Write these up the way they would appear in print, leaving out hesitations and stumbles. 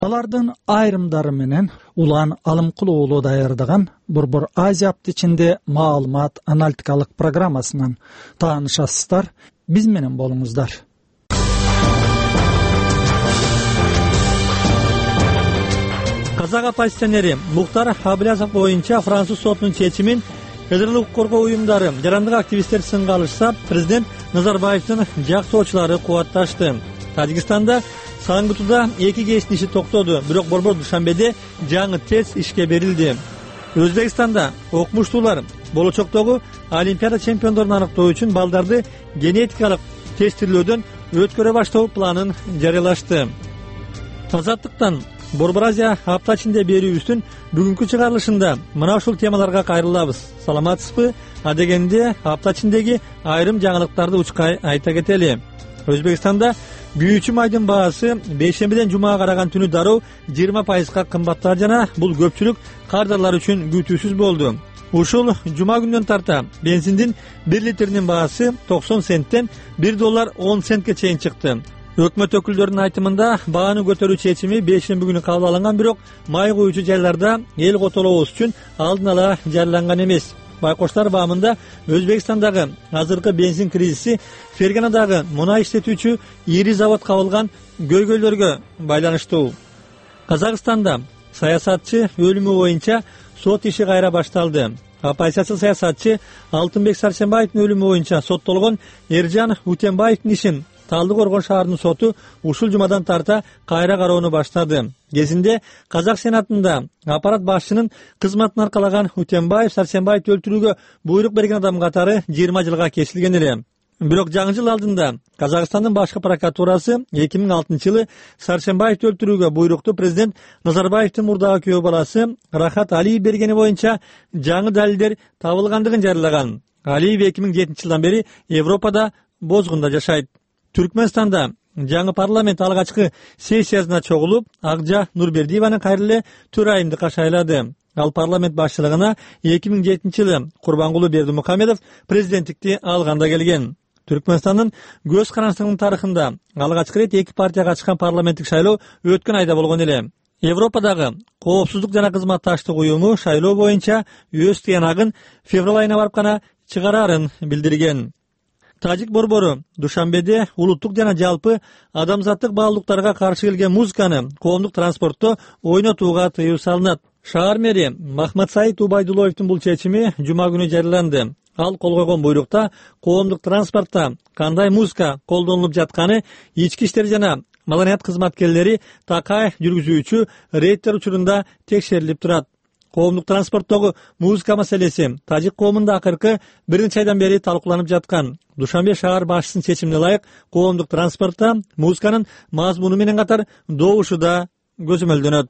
Алардын айрымдары менен Улан Алымкул уулу даярдаган Борбор Азия апты ичинде маалымат аналитикалык программасынан таанышасыздар. Биз менен болуңуздар. Казак оппозиционери Мухтар Аблязов боюнча француз сотунун чечимин Эдерлик коргоо уюмдары, жарандык активисттер сынга алышса, президент Назарбаевдин жактоочулары кубатташты. Тажикстанда Саңгытуда 2 кештин иши токтоду, бирок Борбор Душанбеде жаңы тест ишке берилди. Өзбекстанда окумуштуулар болочоктогу Олимпиада чемпиондорун аныктоо үчүн балдарды генетикалык тестирлөөдөн өткөрө баштоо планын жарыялашты. Азаттыктан Борбор Азия апта ичинде берүүбүздүн бүгүнкү чыгарылышында мына ушул темаларга кайрылабыз. Саламатсызбы? Адегенде апта ичиндеги айрым жаңылыктарды учкай айта кетели. Өзбекстанда күйүүчү майдын баасы бейшембиден жумага караган түнү дароо 20% кымбаттады жана бул көпчүлүк кардарлар үчүн күтүүсүз болду. Ушул жума күндөн тарта бензиндин 1 литринин баасы 90 центтен $1.10 чейин чыкты. Өкмөт өкүлдөрүнүн айтымында бааны көтөрүү чечими бейшемби күнү кабыл алынган, бирок май куюучу жайларда эл котолобуз үчүн алдын ала жарыяланган эмес. Байкоштар баамында Өзбекстандагы азыркы бензин кризиси Ферганадагы мунай иштетүүчү ири завод кабылган көйгөйлөргө байланыштуу. Казакстанда саясатчы өлүмү боюнча сот иши кайра башталды. Оппозициячы саясатчы Алтынбек Сарсенбаевдин өлүмү боюнча соттолгон Эржан Утенбаевдин ишин Талдыкоргон шаарынын соту ушул жумадан тарта кайра кароону баштады. Кезинде Казак Сенатында аппарат башчынын кызматын аркалаган Утенбаев Сарсенбаевди өлтүрүүгө буйрук берген адам катары 20 жылга кесилген эле. Бирок жаңы жыл алдында Казакстандын башкы прокуратурасы 2006 жылы Сарсенбаевди өлтүрүүгө буйрукту президент Назарбаевдин мурдагы күйөө баласы Рахат Алиев бергени боюнча жаңы далилдер табылгандыгын жарыялаган. Алиев 2007 жылдан бери Европада бозгунда жашайт. Түркмөнстанда жаңы парламент алгачкы сессиясына чогулуп, Акжа Нурбердиеваны кайра эле 4 айымдыкка шайлады. Ал парламент башчылыгына 2007 жылы Курбангулы Бердимухамедов президенттикти алганда келген. Түркмөнстандын көз карандысынын тарыхында алгачкы рет 2 партияга чыккан парламенттик шайлоо өткөн айда болгон эле. Европадагы коопсуздук жана кызматташтык уюму шайлоо боюнча өз тыянагын февраль айына барып гана чыгарарын билдирген. Тажик борбору Душанбеде улуттук жана жалпы адамзаттык баалуулуктарга каршы келген музыканы коомдук транспортто ойнотууга тыюу салынат. Шаар мэри Махматсаид Убайдулловдун бул чечими жума күнү жарыяланды. Ал кол койгон буйрукта коомдук транспортто кандай музыка колдонулуп жатканы ички иштер жана маданият кызматкерлери такай жүргүзүүчү рейдтер учурунда текшерилип турат. Коомдук транспорттогу музыка маселеси тажик коомунда акыркы бир нече айдан бери талкууланып жаткан. Душанбе шаар башчысынын чечимине ылайык коомдук транспортто музыканын мазмуну менен катар добушу да көзөмөлдөнөт.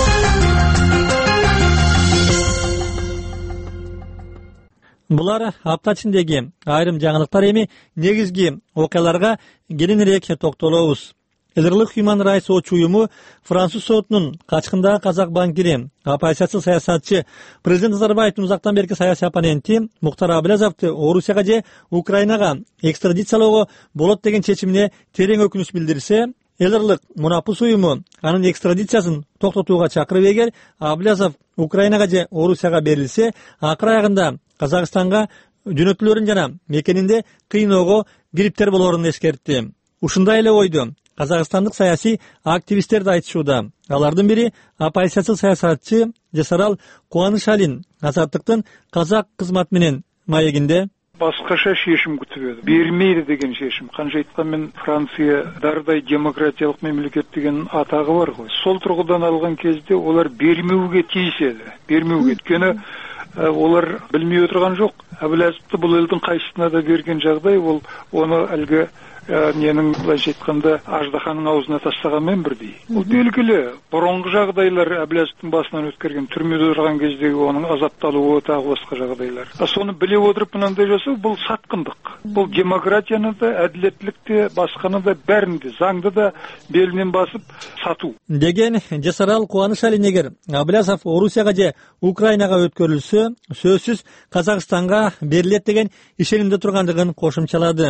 Булар апта ичиндеги айрым жаңылыктар, эми негизги окуяларга кененирээк токтолобуз. Эдерлик Human Rights Watch уюму француз сотунун качкындагы казак банкири, оппозициячы саясатчы президент Назарбаевдин узактан берки саясий оппоненти Мухтар Аблязовду Орусияга же Украинага экстрадициялоого болот деген чечимине терең өкүнүч билдирсе, Эдерлик Мунапус уюму анын экстрадициясын токтотууга чакырып, эгер Аблязов Украинага же Орусияга берилсе, акыр аягында Казакстанга жөнөтүлөрүн жана мекенинде кыйноого кириптер болорун эскертти. Ушундай эле ойду казакстандык саясий активисттер да айтышууда. Алардын бири оппозициячы саясатчы Жасарал Кубанышалин Азаттыктын казак кызмат менен маегинде башкача чечим күтүп эди. Бермейди деген чечим. Канча айтканмен Франция дардай демократиялык мемлекет деген атагы бар го. Сол тургудан алган кезде олар бермеуге тийиш эди. Бермеуге. Өйткөнү олар билмей отурган жок. Аблязовду бул элдин кайсысына да берген жагдай ол оны алга менің былайша айтканда аждаханын аузына тастаганмен бирдей. Бул белгилүү. Бұрынғы жагдайлар Аблязовдун басынан өткөргөн түрмөдө турган кездеги onun азапталуы тагы башка жагдайлар. Соны биле отуруп мындай жасоо бул саткындык. Бул демократияны да, адилеттикти, башканы да бәринде, заңды да белинен басып сатуу. Деген Жасарал Кубанышалин эгер Аблязов Орусияга же Украинага өткөрүлсө, сөзсүз Казакстанга берилет деген ишенимде тургандыгын кошумчалады.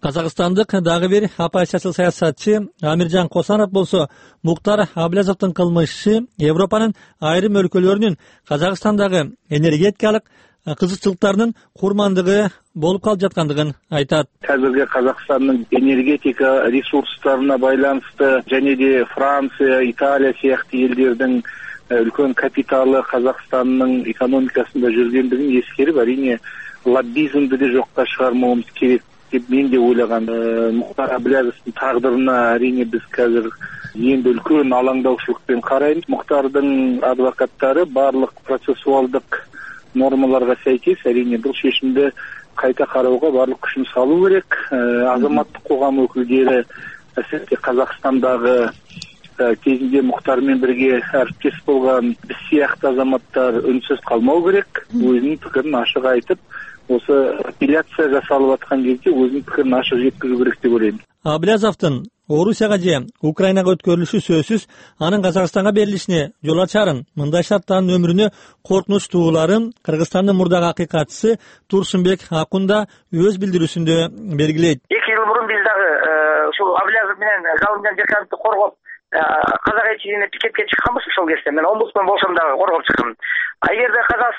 Казакстандык дагы бир оппозициялык саясатчы Амиржан Косанов болсо Муктар Абылязовдун кылмышы Европанын айрым өлкөлөрүнүн Казакстандагы энергетикалык кызыкчылыктарынын курмандыгы болуп калып жаткандыгын айтат. Азыркы Казакстандын энергетика ресурстарына байланыштуу және де Франция, Италия сыяктуу элдердин үлкөн капиталы Казакстандын экономикасында жүргөндүгүн эскерип, арийне лоббизмди да жокко чыгармабыз керек деп мен де ойлаган. Муктар Абылязовдун тагдырына арийне биз азыр эми үлкөн алаңдаушылыкпен карайбыз. Муктардын адвокаттары барлык процессуалдык нормаларга сайкес арийне бул чечимди кайта кароого барлык күчүн салуу керек. Азаматтык коом өкүлдөрү әсіресе Казакстандагы кезинде Муктар менен бирге әріптес болгон биз сыяктуу азаматтар үнсүз калмау керек. Өзүнүн пикирин ашык айтып, осы апелляция жасалып аткан кезде өзүнүн пикирин ашык жеткизүү керек деп ойлойм. Абылязовдун Орусияга же Украинага өткөрүлүшү сөзсүз анын Казакстанга берилишине жол ачарын. Мындай шарттардын өмүрүнө коркунуч тууларын Кыргызстандын мурдагы акыйкатчысы Турсунбек Акун да өз билдирүүсүндө белгилейт. 2 жыл мурун биз дагы ушул Абылязов менен Галымжан Жакановду коргоп казак элчилигине пикетке чыкканбыз. Ошол кезде мен омбудсмен болсом дагы коргоп чыккам. Эгерде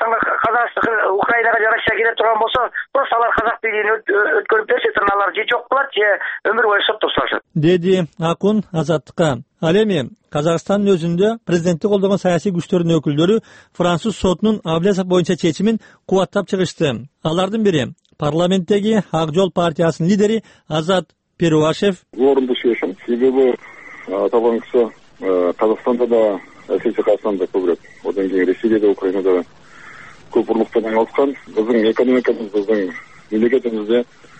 Украинага жараша келе турган болсо, просто алар казак тилин өткөрүп берсе, алар же жок кылат, же өмүр бою соттоп салышат, деди Акун Азаттыкка. Ал эми Казакстандын өзүндө президентти колдогон саясий күчтөрдүн өкүлдөрү француз сотунун Абылязов боюнча чечимин кубаттап чыгышты. Алардын бири парламенттеги Ак жол партиясынын лидери Азат Перуашев. Орунду чечим, себеби аталган киши Казакстанда да, әсіресе Қазақстанда көбірек, одан кейін Ресейде де, Украинада көп ұрлықтан айналысқан. Біздің экономикамыз, біздің мемлекетімізде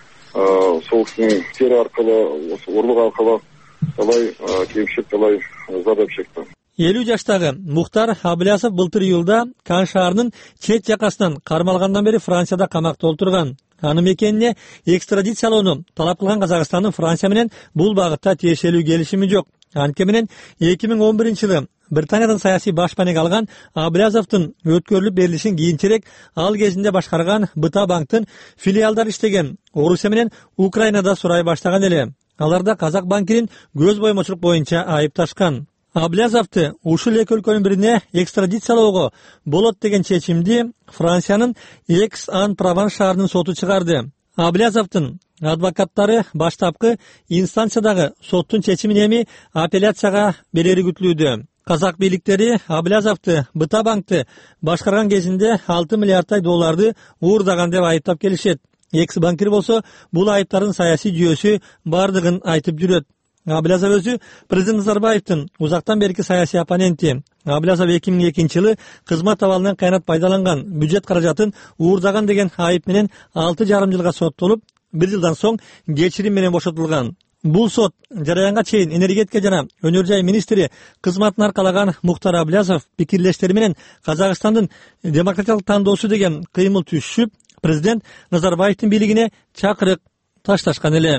сол кісінің тері арқылы, ұрлық арқылы талай кемшілік, талай зардап шекті. 50 жаштагы Муктар Абылязов былтыр июлда Кан шаарынын чет жакасынан кармалгандан бери Францияда камакта отурган. Анын мекенине экстрадициялоону талап кылган Казакстандын Франция менен бул багытта тиешелүү келишими жок. Анткени менен 2011-жылы Британиядан саясий башпанек алган Абылязовдун өткөрүлүп берилишин кийинчерээк ал кезинде башкарган БТА банктын филиалдары иштеген Орусия менен Украинада сурай баштаган эле. Аларда Казак банкинин көз боймочулук боюнча айыпташкан. Абылязовду ушул эки өлкөнүн бирине экстрадициялоого болот деген чечимди Франциянын Экс-Ан-Прованс шаарынын соту чыгарды. Абылязовдун адвокаттары баштапкы инстанциядагы соттун чечимин эми апелляцияга берери күтүлүүдө. Казак бийликтери Абылязовду БТА банкты башкарган кезинде 6 миллиардтай долларды уурдаган деп айыптап келишет. Экс-банкир болсо бул айыптардын саясий жүйөсү бардыгын айтып жүрөт. Абылязов өзү президент Назарбаевдин узактан берки саясий оппоненти. Абылязов 2002-жылы кызмат абалынан кайнат пайдаланган бюджет каражатын уурдаган деген айып менен 6,5 жылга соттолуп, 1 жылдан соң кечирим менен бошотулган. Бул сот жараянга чейин энергетика жана өнөр жай министри кызматын аркалаган Муктар Абылязов пикирлештери менен Казакстандын демократиялык тандоосу деген кыймыл түшүп, президент Назарбаевдин бийлигине чакырык ташташкан эле.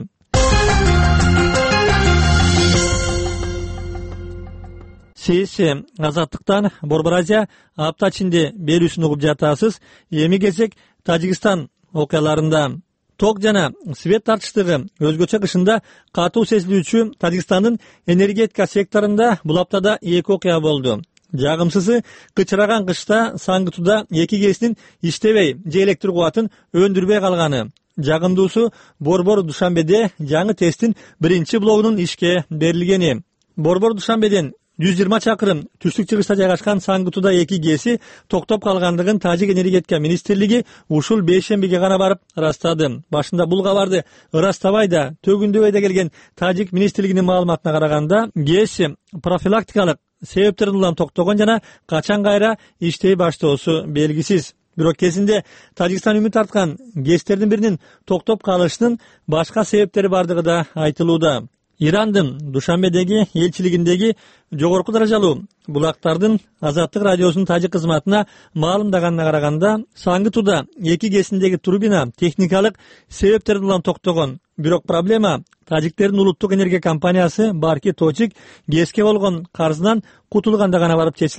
Сессия Азаттыктан Борбор Азия апта ичинде берүүсүн угуп жатасыз. Эми кезек Тажикстан окуяларында. Ток жана свет тартыштыгы өзгөчө кышында катуу сезилүүчү Тажикстандын энергетика секторунда бул аптада 2 окуя болду. Жагымсызы кычыраган кышта Саңгытуда 2 ГЭСтин иштебей же электр кубатын өндүрбөй калганы. Жагымдуусу Борбор Душанбеде жаңы тесттин 1 блогунун ишке берилгени. Борбор Душанбеден 120 чакырым түштүк-чыгышта жайгашкан Саңгытуда 2 ГЭСи токтоп калгандыгын Тажик энергетика министрлиги ушул бейшембиге гана барып ырастады. Башында бул кабарды ырастабай да, төгүндөбөй да келген Тажик министрлигинин маалыматына караганда, ГЭСи профилактикалык себептерден улам токтогон жана качан кайра иштей баштоосу белгисиз. Бирок кезинде Тажикстан үмүт арткан ГЭСтердин биринин токтоп калышынын башка себептери бардыгы да айтылууда. Ирандын Душанбедеги элчилигиндеги жогорку даражалуу булактардын Азаттык радиосунун тажик кызматына маалымдаганына караганда, Саңгытуда 2 ГЭСиндеги турбина техникалык себептерден улам токтогон. Бирок проблема тажиктердин улуттук энергия компаниясы Барки Точик ГЭСке болгон карзынан кутулганда гана барып чечилет.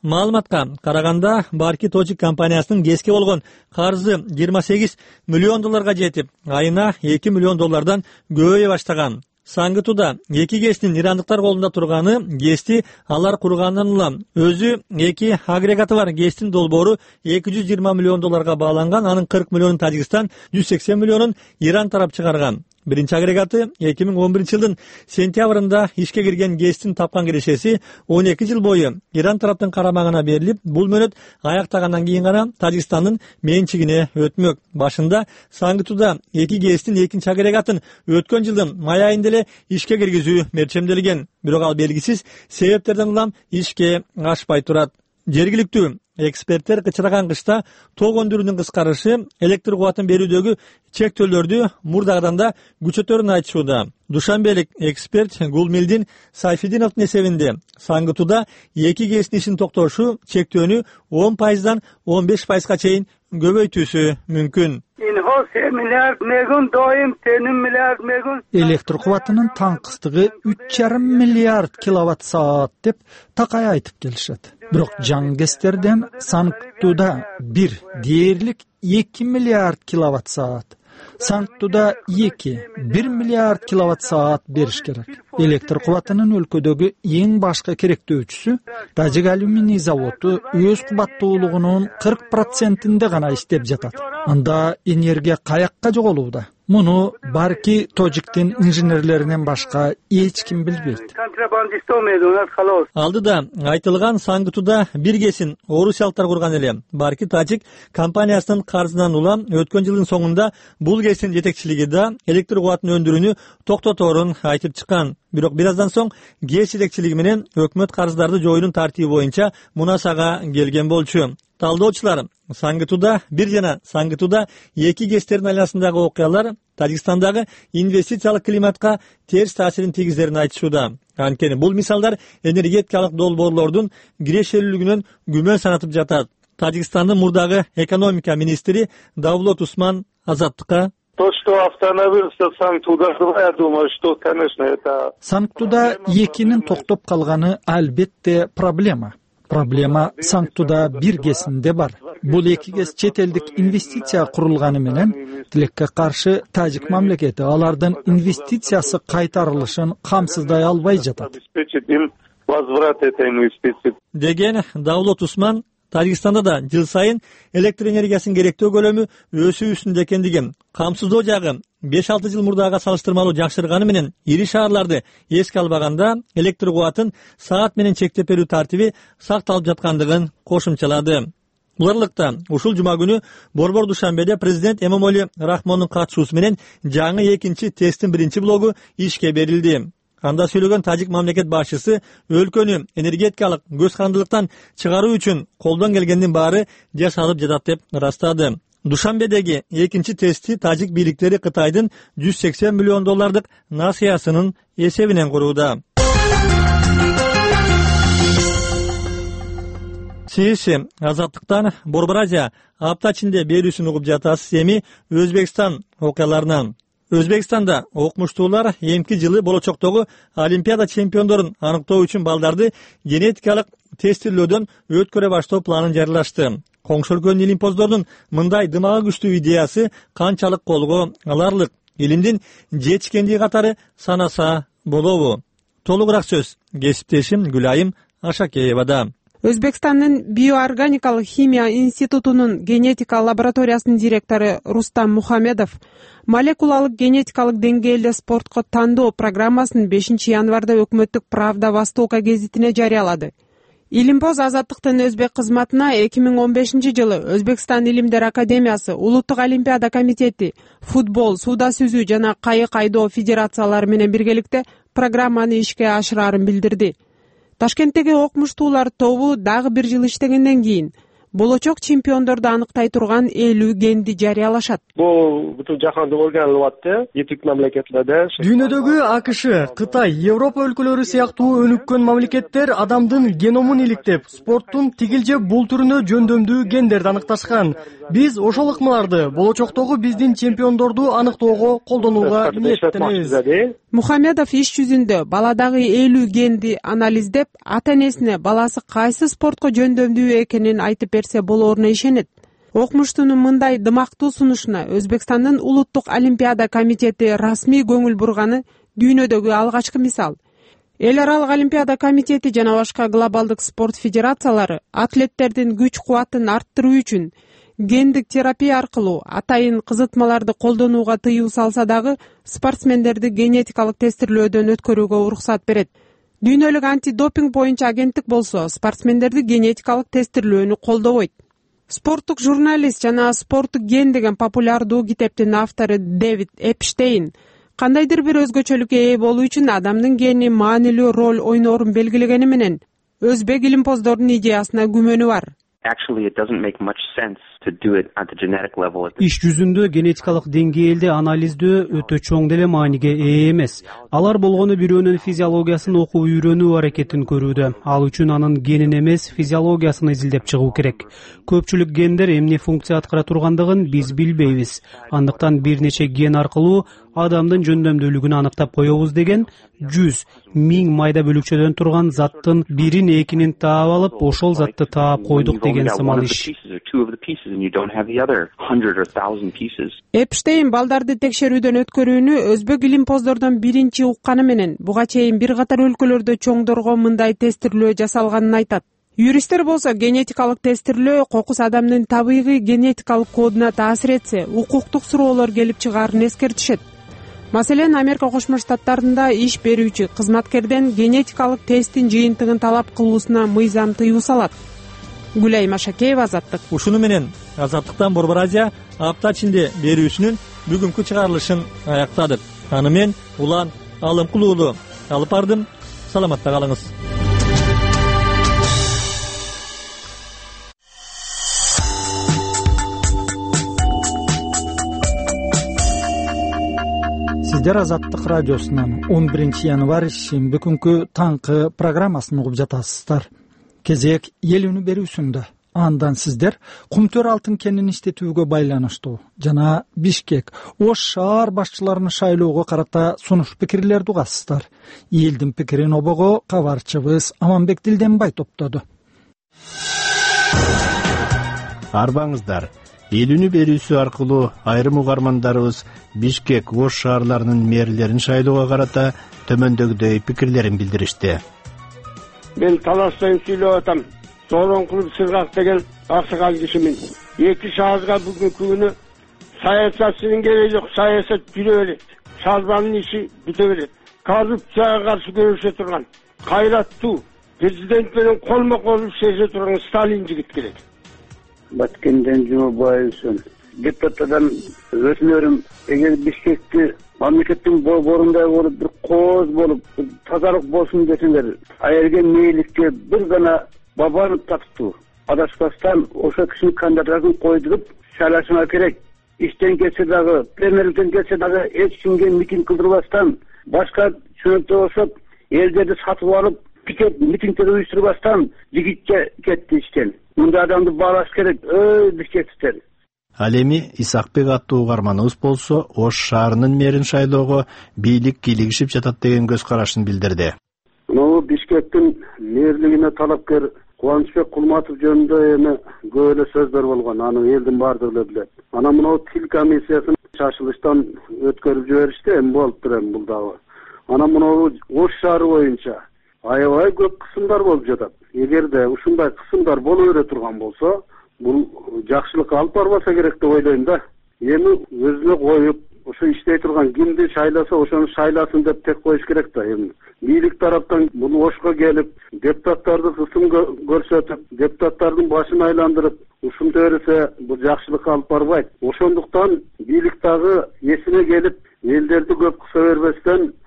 маалыматка караганда Барки Тожик компаниясынын ГЭСке болгон карызы 28 миллион долларга жетип, айына 2 миллион доллардан көбөйө баштаган. Саңгытуда 2 ГЭСтин ирандыктар колунда турганы ГЭСти алар кургандан улам өзү 2 агрегаты бар ГЭСтин долбоору 220 миллион долларга бааланган, анын 40 миллионун Тажикстан, 180 миллионун Иран тарап чыгарган. Биринчи агрегаты 2011-жылдын сентябрында ишке кирген ГЭСтин тапкан кирешеси 12 жыл бою Иран тараптын карамагына берилип, бул мөөнөт аяктагандан кийин гана Тажикстандын менчигине өтмөк. Башында Саңгытуда 2 ГЭСтин экинчи агрегатын өткөн жылдын май айында эле ишке киргизүү мерчемделген. Бирок ал белгисиз себептерден улам ишке ашпай турат. Жергиликтүү эксперттер кычыраган кышта ток өндүрүүнүн кыскарышы электр кубатын берүүдөгү чектөөлөрдү мурдагыдан да күчөтөрүн айтышууда. Душанбелик эксперт Гулмилдин Сайфидиновдун эсебинде Саңгытуда 2 ГЭСтин ишин токтошу чектөөнү 10%дан 15%га чейин көбөйтүүсү мүмкүн. Электр кубатынын таңкыстыгы 3,5 миллиард киловатт саат деп такай айтып келишет. Бирок жаңы ГЭСтерден Саңгытуда дээрлик 2 миллиард киловатт саат. Саңгытуда 1 миллиард киловатт саат бериш керек. Электр кубатынын өлкөдөгү эң башкы керектөөчүсү Тажик алюминий заводу өз кубаттуулугунун 40%-inde гана иштеп жатат. Анда энергия каякка жоголууда? Муну Барки Тожиктин инженерлеринен башка эч ким билбейт. Алдыда айтылган Саңгытуда 1 ГЭСин орусиялыктар курган эле. Барки Тожик компаниясынын карызынан улам өткөн жылдын соңунда бул ГЭСтин жетекчилиги да электр кубатын өндүрүүнү токтоторун айтып чыккан. Бирок бир аздан соң ГЭС жетекчилиги менен өкмөт карыздарды жоюунун тартиби боюнча мунасага келген болчу. Талдоочулар Саңгытуда 1 жана Саңгытуда 2 ГЭСтердин айланасындагы окуялар Тажикстандагы инвестициялык климатка терс таасирин тийгизерин айтышууда. Анткени бул мисалдар энергетикалык долбоорлордун кирешелүүлүгүнөн күмөн санатып жатат. Тажикстандын мурдагы экономика министри Давлот Усман Азаттыкка: То, что остановился Саңгытуда, я думаю, что, конечно, это... Саңгытуда 2-нин токтоп калганы албетте проблема. Проблема Саңгытуда 1 ГЭСинде бар. Бул 2 ГЭС чет элдик инвестиция курулганы менен тилекке каршы Тажик мамлекети алардын инвестициясы кайтарылышын камсыздай албай жатат. Деген Давлот Усман Тажикстанда да жыл сайын электр энергиясынын керектөө көлөмү өсүү үстүндө экендигин, камсыздоо жагы 5-6 жыл мурдага салыштырмалуу жакшырганы менен ири шаарларды эске албаганда электр кубатын саат менен чектеп берүү тартиби сакталып жаткандыгын кошумчалады. Буларлыкта ушул жума күнү Борбор Душанбеде президент Эмомали Рахмондун катышуусу менен жаңы 2-чи тесттин 1-чи блогу ишке берилди. Анда сүйлөгөн Тажик мамлекет башчысы өлкөнү энергетикалык көз карандылыктан чыгаруу үчүн колдон келгендин баары жасалып жатат деп ырастады. Душанбедеги 2-чи тестти Тажик бийликтери Кытайдын 180 миллион доллардык насыясынын эсебинен курууда. Сиз Азаттыктан Борбор Азия апта ичинде берүүсүн угуп жатасыз. Эми Өзбекстан окуяларынан. Өзбекстанда окумуштуулар эмки жылы болочоктогу Олимпиада чемпиондорун аныктоо үчүн балдарды генетикалык тестирлөөдөн өткөрө баштоо планын жарыялашты. Коңшу өлкөнүн илимпоздорунун мындай дымагы күчтүү идеясы канчалык колго аларлык? Илимдин жетишкендиги катары санаса болобу? Толугураак сөз кесиптешим Гүлайым Ашакеевада. Өзбекстандын биоорганикалык химия институтунун генетика лабораториясынын директору Рустам Мухамедов молекулалык генетикалык деңгээлде спортко тандоо программасын 5 январда өкмөттүк Правда Востока гезитине жарыялады. Илимпоз Азаттыктын өзбек кызматына 2015 жылы Өзбекстан Илимдер Академиясы, Улуттук Олимпиада комитети, футбол, сууда сүзүү жана кайык айдоо федерациялары менен биргеликте программаны ишке ашырарын билдирди. Ташкенттеги окумуштуулар тобу дагы 1 жыл иштегенден кийин болочок чемпиондорду аныктай турган 50 генди жарыялашат. Бул бүтүн жаһанда ойлонуп атты. Этик мамлекетлерде. Дүйнөдөгү АКШ, Кытай, Европа өлкөлөрү сыяктуу өнүккөн мамлекеттер адамдын геномун иликтеп, спорттун тигил же бул түрүнө жөндөмдүү гендерди аныкташкан. Биз ошол ыкмаларды болочоктогу биздин чемпиондорду аныктоого колдонууга ниеттенебиз. Мухамедов иш жүзүндө баладагы 50 генди анализдеп, ата-энесине баласы кайсы спортко жөндөмдүү экенин айтып берсе болоруна ишенет. Окумуштунун мындай дымактуу сунушуна Өзбекстандын улуттук олимпиада комитети расмий көңүл бурганы дүйнөдөгү алгачкы мисал. Эл аралык олимпиада комитети жана башка глобалдык спорт федерациялары атлеттердин күч-кубатын арттыруу үчүн гендик терапия аркылуу атайын кызытмаларды колдонууга тыюу салса дагы спортсмендерди генетикалык тестирлөөдөн өткөрүүгө уруксат берет. Дүйнөлүк антидопинг боюнча агенттик болсо спортсмендерди генетикалык тестирлөөнү колдобойт. Спорттук журналист жана спорттук ген деген популярдуу китептин автору Дэвид Эпштейн кандайдыр бир өзгөчөлүккө ээ болуу үчүн адамдын гени маанилүү роль ойноорун белгилегени менен өзбек илимпоздордун идеясына күмөнү бар. Иш жүзүндө генетикалык деңгээлде анализдөө өтө чоң деле мааниге ээ эмес. Алар болгону бирөөнүн физиологиясын окуп үйрөнүү аракетин көрүүдө. Ал үчүн анын генин эмес, физиологиясын изилдеп чыгуу керек. Көпчүлүк гендер эмне функция аткара тургандыгын биз билбейбиз. Андыктан бир нече ген аркылуу адамдын жөндөмдүүлүгүн аныктап коебуз деген 100,000 майда бөлүкчөдөн турган заттын бирин экинин таап алып, ошол затты таап койдук деген сымал иш. Эпштейн балдарды текшерүүдөн өткөрүүнү өзбек илимпоздордон биринчи укканы менен буга чейин бир катар өлкөлөрдө чоңдорго мындай тестирлөө жасалганын айтат. Юристтер болсо генетикалык тестирлөө кокус адамдын табигый генетикалык кодуна таасир этсе, укуктук суроолор келип чыгаарын эскертишет. Маселен, Америка Кошмо Штаттарында иш берүүчү кызматкерден генетикалык тесттин жыйынтыгын талап кылуусуна мыйзам тыюу салат. Гүлай Машакеева, Азаттык. Ушуну менен Азаттыктан Борбор Азия апта ичинде берүүсүнүн бүгүнкү чыгарылышын аяктадык. Аны мен Улан Алымкулуулу алып бардым. Саламатта калыңыз. Сиздер Азаттык радиосунан 11 январь шемби күнкү таңкы программасын угуп жатасыздар. Кезек эл үнү берүүсүндө. Андан сиздер Кумтөр алтын кенин иштетүүгө байланыштуу жана Бишкек, Ош шаар башчыларын шайлоого карата сунуш пикирлерди угасыздар. Элдин пикирин обого кабарчыбыз Аманбек Дилденбай топтоду. Арбаңыздар. Эл үнү берүүсү аркылуу айрым угармандарыбыз Бишкек, Ош шаарларынын мэрлерин шайлоого карата төмөндөгүдөй пикирлерин билдиришти. Мен таластан сүйлөп атам. Сооронкулов Сыргак деген аксакал кишимин. 2 шаарга бүгүнкү күнү саясатчынын кереги жок, саясат жүрө берет. Шаарбанын иши бүтө берет. Коррупцияга каршы күрөшө турган, кайраттуу, президент менен колмо-кол иштеше турган Сталин жигит керек. Баткенден Жумабаевсың. Депутаттардан өтүнөрүм, эгер Бишкекти мамлекеттин борундай болуп, бир кооз болуп, тазалык болсун десеңер, аерге мейликке бир гана бабаны тактуу. Адашпастан ошо кишинин кандидатын койдуруп шайлашыңа керек. Иштен кетсе дагы, премьерликтен кетсе дагы эч кимге митинг кылдырбастан, башка чөнөктө ошоп, элдерди сатып алып, пикет митингдер уюштурбастан жигитке кетти иштен. Мындай адамды баалаш керек, Бишкектиктер. Ал эми Исакбек аттуу угарманыбыз болсо, Ош шаарынын мэрин шайлоого бийлик кийлигишип жатат деген көз карашын билдирди. Могу Бишкектин мэрлигине талапкер Кубанычбек Кулматов жөнүндө эми көп эле сөздөр болгон, аны элдин баардыгы эле билет. Анан мына тил комиссиясын шашылыштан өткөрүп жиберишти, эми болуптур эми бул дагы. Анан мына Ош шаары боюнча аябай көп кысымдар болуп жатат. Эгерде ушундай кысымдар боло бере турган болсо, бул жакшылыкка алып барбаса керек деп ойлойм да. Эми өзүнө коюп, ошо иштей турган кимди шайласа, ошону шайласын деп тек коюш керек да. Эми бийлик тараптан бул Ошко келип, депутаттарды кысым көрсөтүп, депутаттардын башын айландырып, ушундай берсе бул жакшылыкка алып барбайт. Ошондуктан бийлик дагы эсине келип, элдерди көп кыса бербестен,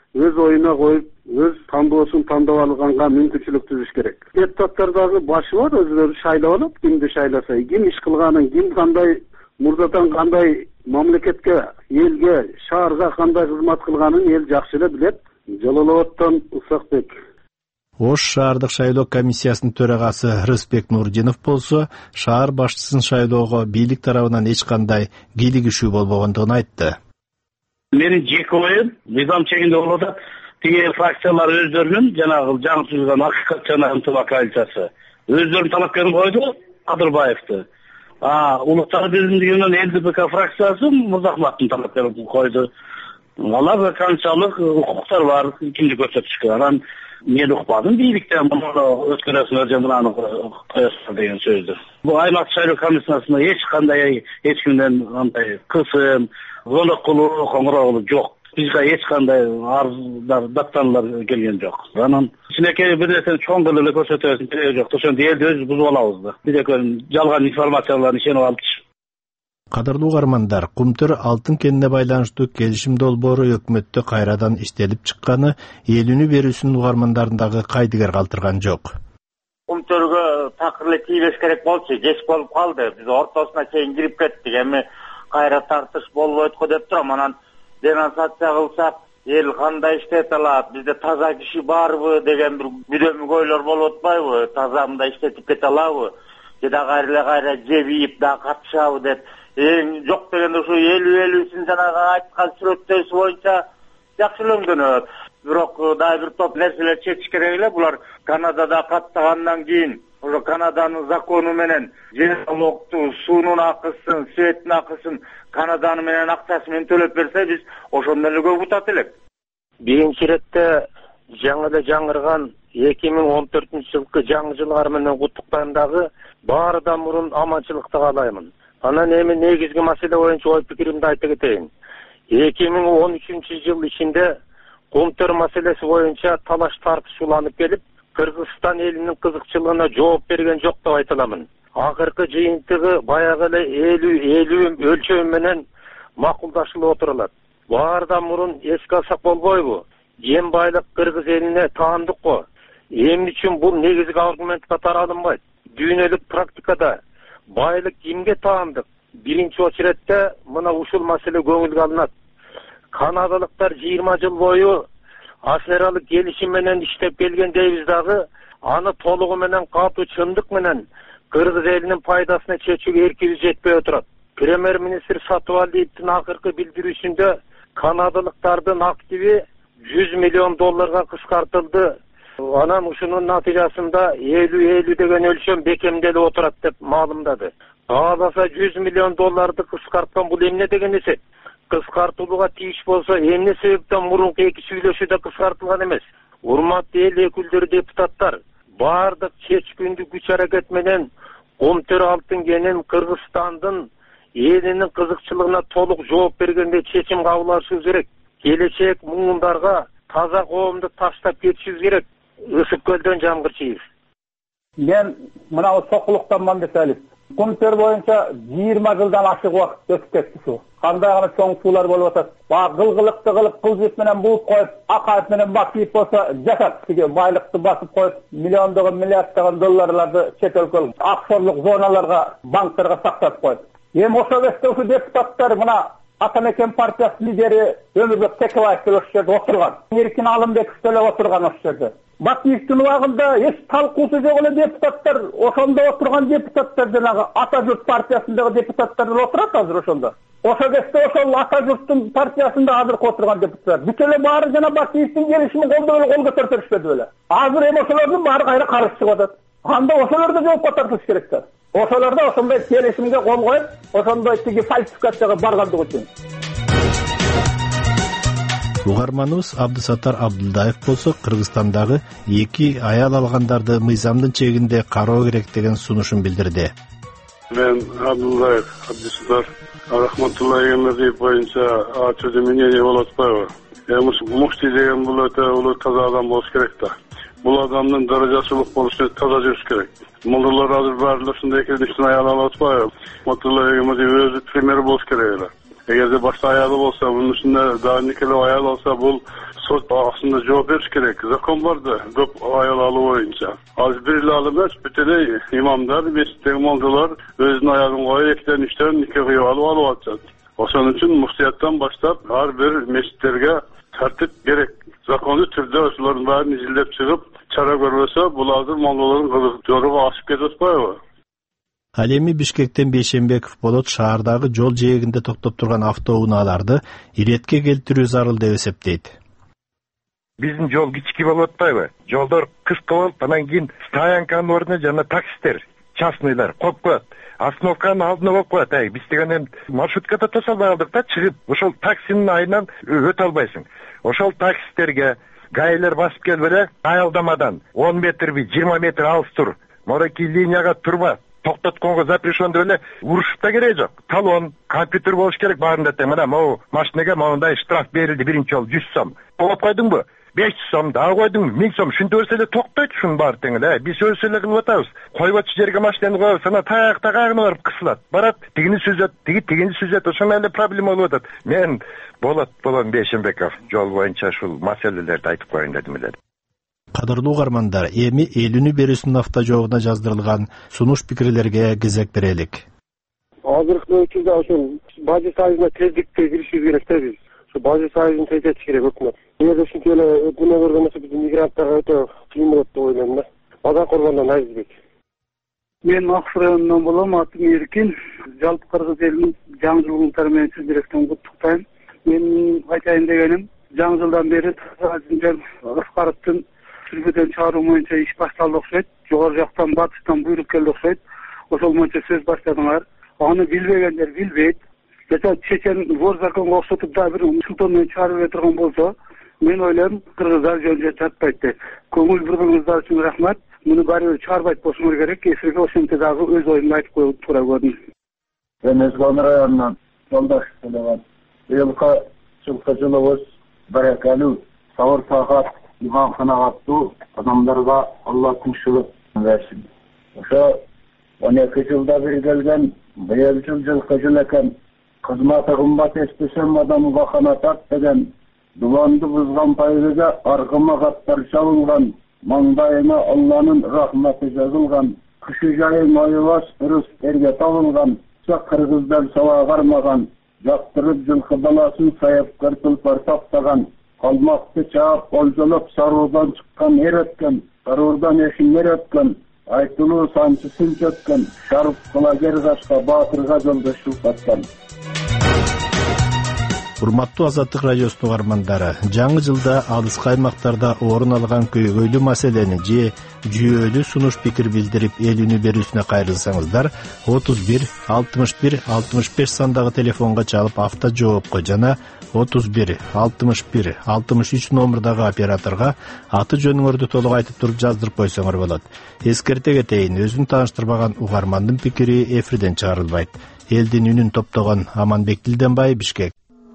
өз оюна коюп өз тандоосун тандап алганга мүмкүнчүлүк түзүш керек. Депутаттар дагы башы бар, өзүлөрү шайлап алат, кимди шайласа, ким иш кылганын, ким кандай мурдадан кандай мамлекетке, элге, шаарга кандай кызмат кылганын эл жакшы эле билет. Жалал Абадтан Усакбек. Ош шаардык шайлоо комиссиясынын төрагасы Рыспек Нурдинов болсо, шаар башчысын шайлоого бийлик тарабынан эч кандай кийлигишүү болбогондугун айтты. Менин жеке оюм мыйзам чегинде болуп атат. Тиги фракциялар өздөрүнүн жанагы жаңы түзүлгөн Акыйкат жана ынтымак коалициясы өздөрүнүн талапкерин койду, Кадырбаевди. Улуттар биримдигинин ЛДПК фракциясы Мырзахматтын талапкерин койду. Алар канчалык укуктар бар, кимди көрсөтүшкө. Анан мен укпадым бийликтен муну өткөрөсүн же мынаны коесуңар деген сөздү. Бул аймак шайлоо комиссиясына эч кандай эч кимден андай кысым, зоолук кылуу, коңгуроо жок. Бизге эч кандай арыздар, даттануулар келген жок. Анан кичинекей бир нерсени чоң кылып эле көрсөтөбүз кереги жок. Ошондо элди өзүбүз бузуп алабыз да. Бизге жалган информацияларга ишенип алып. Кадырлуу угармандар, Кумтөр алтын кенine байланыштуу келишим долбоору өкмөттө кайрадан иштелип чыкканы элүүнү берүүсүнүн угармандарындагы кайдыгер калтырган жок. Кумтөргө такыр эле тийбеш керек болчу, кеч болуп калды. Биз ортосуна чейин кирип кеттик. Эми кайра тартыш болбойт го деп турам. Анан денонсация кылсак, эл кандай иштете алат, бизде таза киши барбы деген бир бүдөмүк ойлор болуп атпайбы? Таза мындай иштетип кете алабы? Же да кайра жебип да катышабы деп. Жок дегенде ушу элүүсүн жанагы айткан сүрөттөөсү боюнча жакшыланган. Бирок дагы бир топ нерселер чечиш керек эле. Булар Канадада каттагандан кийин ошо Канаданын закону менен жер алокту, суунун акысын, светтин акысын Канаданын менен акчасы менен төлөп берсе, биз ошондо эле көп утат элек. Биринчи иретте жаңы эле жаңырган 2014-жылкы жаңы жылдар менен куттуктаймдагы баарыдан мурун аманчылыкты каалаймын. Анан эми негизги маселе боюнча ой пикиримди айта кетейин. 2013-жыл ичинде Кумтөр маселеси боюнча талаш тартышууланып келип, Кыргызстан элинин кызыкчылыгына жооп берген жок деп айта аламын. Акыркы жыйынтыгы баягы эле 50 өлчөм менен макулдашылып отурулат. Баардан мурун эске алсак болбойбу? Эң байлык Кыргыз элине таандык го. Эмне үчүн бул негизги аргумент катары алынбайт? Дүйнөлүк практикада байлык кимге таандык? Биринчи очеретте мына ушул маселе көңүлгө алынат. Канадалыктар 20 жыл бою асералык келишим менен иштеп келген дейбиз дагы, аны толугу менен катуу чындык менен Кыргыз элинин пайдасына чечүүгө эркибиз жетпей отурат. Премьер-министр Сатыбалдиевдин акыркы билдирүүсүндө канадалыктардын активи $100 миллион кыскартылды. Анан ушунун натыйжасында 50 деген өлчөм бекемделип отурат деп маалымдады. Кааласа $100 миллион кыскарткан бул эмне деген эсеп? Кыскартылууга тийиш болсо эмне себептен мурунку эки сүйлөшүүдө кыскартылган эмес? Урматтуу эл өкүлдөрү, депутаттар, баардык чечкиндүү күч аракет менен Кумтөр алтын кенин Кыргызстандын элинин кызыкчылыгына толук жооп бергенде чечим кабыл алышыбыз керек. Келечек муундарга таза коомду таштап кетишибиз керек. Ысык көлдөн жамгыр чийиз. Мен мына сокулуктан Мамбеталиев. Кумтөр боюнча 20 жылдан ашык убакыт өтүп кетти ушу. Кандай гана чоң суулар болуп атат. Гылгылыкты кылып, кылжып менен бууп коюп, Акаев менен Бакиев болсо жашат. Тиги байлыкты басып коюп, миллиондогон, миллиарддаган долларларды чет өлкөлүк офшорлук зоналарга, банктарга сактап коюп. Эми ошол кезде ушу депутаттар мына Атамекен партиясынын лидери Өмүрбек Текебаев ошол жерде отурган. Эркин Алымбеков деле отурган ошол жерде. Бакиевдин убагында эч талкуусу жок эле депутаттар, ошондо отурган депутаттар жанагы Ата журт партиясындагы депутаттар отурат азыр ошондо. Ошол кезде ошол Ата журттун партиясында азыркы отурган депутаттар. Бүт эле баары жана Бакиевдин келишимин колдоп эле кол көтөрүшпөдү беле. Азыр эми ошолордун баары кайра каршы чыгып атат. Анда ошолорду жоопко тартыш керек да. Ошолордо ошондой келишимге кол коюп, ошондой тиги фальсификацияга баргандыгы үчүн. Угарманыбыз Абдысаттар Абдылдаев болсо, Кыргызстандагы эки аял алгандарды мыйзамдын чегинде кароо керек деген сунушун билдирди. Мен Абдылдаев Абдысаттар рахматуллахи эмердиев боюнча ачуу мнение болуп атпайбы? Муфти деген бул өтө улуу таза адам болуш керек да. Бул адамдын даражасы улук болуш үчүн таза жүрүш керек. Мулдулар азыр баары ушундай экенин аял алып атпайбы? Рахматуллахи эмердиев өзү пример болуш керек эле. Эгерде башта аялы болсо, мунун үстүнө дагы никелеп аял алса, бул сот акысында жооп бериш керек. Закон бар да, көп аял алуу боюнча. Ал бир эле ал эмес, бүт эле имамдар, мешиттеги молдолор өзүнүн аялын коюп, 2-3 нике кыйып алып атышат. Ошон үчүн муфтияттан баштап ар бир мешиттерге тартип керек. Закондуу түрдө ошолордун баарын изилдеп чыгып, чара көрбөсө, булардын молдолордун кызыктуулугу ашып кетип атпайбы? Ал эми Бишкектен Бейшембеков болот шаардагы жол жээгинде токтоп турган автоунааларды иретке келтирүү зарыл деп эсептейт. Биздин жол кички болуп атпайбы? Жолдор кыска болуп, анан кийин стоянканын ордуна жана таксистер, частныйлар коюп коет. Остановканын алдына болуп коет. Биз деген маршруткада тосолбой калдык да, чыгып ошол таксинин айынан өтө албайсың. Ошол таксистерге гаилер басып келип эле аялдамадан 10 метрби, 20 метр алыс тур. Морки линияга турба. Токтотконго запрещен деп эле урушуп да кереги жок. Талон, компьютер болуш керек баарында тең. Мына могу машинеге моундай штраф берилди биринчи жолу 100 сом. Коюп койдуңбу? 500 сом, дагы койдуңбу? 1000 сом. Шунтип берсе эле токтойт ушунун баары тең эле. Биз өзү эле кылып атабыз. Койбочу жерге машинаны коюп, сана таякта кагына барып кысылат. Барат, тигини сүзөт, тигини сүзөт. Ошондой эле проблема болуп атат. Мен болот Бейшембеков жол боюнча ушул маселелерди айтып коеюн дедим эле. Кадырлуу угармандар, эми элүүнү берүүсүнүн автожоогуна жаздырылган сунуш пикирлерге кезек берелик. Азыркы учурда ошол бажы союзуна тездикте киришибиз керек да биз. Ошо бажы союзун тездетиш керек өкмөт. Эгерде ушинтип эле күнөө көргөн болсо биздин мигранттарга өтө кыйын болот деп ойлойм да. Базар коргондон Азизбек. Мен Аксу районунан болом, атым Эркин. Жалпы кыргыз элинин жаңы жыл куттуктары менен сиздерден куттуктайм. Мен айтайын дегеним, жаңы жылдан бери Азизжан Аскаровдун сүргөдөн чыгаруу боюнча иш башталды окшойт. Жогору жактан батыштан буйрук келди окшойт. Ошол боюнча сөз баштадыңар. Аны билбегендер билбейт. Жата чечен вор законго окшотуп да бир султан менен чыгарып бере турган болсо, мен ойлойм, кыргыздар жөн жатпайт деп. Көңүл бургуңуздар үчүн рахмат. Муну баары чыгарбайт болушуңар керек. Эсирге ошентип дагы өз оюмду айтып коюп тура көрдүм. Мен Өзгөн районунан жолдош элеган. Быйылкы жылкычылыгыбыз баракалуу, сабыр тагат, иман канагаттуу адамдарга Алла тынччылык берсин. Ошо 12 жылда бир келген, быйыл жылкы жыл экен. Кызматы кымбат эстесем адамга канатат деген дубанды бузган пайызга аргыма каттар чабылган, маңдайына Алланын рахматы жазылган, кышы жайы майыбас ырыс эрге табылган, кыргыздар саба кармаган, жактырып жылкы баласын саяпкар тулпар таптаган, калмакты чаап олжолоп саруудан чыккан эр өткөн, саруудан эшиңер өткөн, айтылуу санчысын чөткөн, шарып кылагер кашка баатырга жолдошчулук аткан. Урматтуу Азаттык радиосунун угармандары, жаңы жылда алыскы аймактарда орун алган көйгөйлүү маселени же жүйөлүү сунуш пикир билдирип элүүнү берүүсүнө кайрылсаңыздар 31 61 65 сандагы телефонго чалып автожоопко жана 31 61 63 номурдагы операторго аты жөнүңөрдү толук айтып туруп жаздырып койсоңор болот. Эскерте кетейин, өзүн тааныштырбаган угармандын пикири эфирден чыгарылбайт. Элдин үнүн топтогон Аманбек Дилденбай, Бишкек.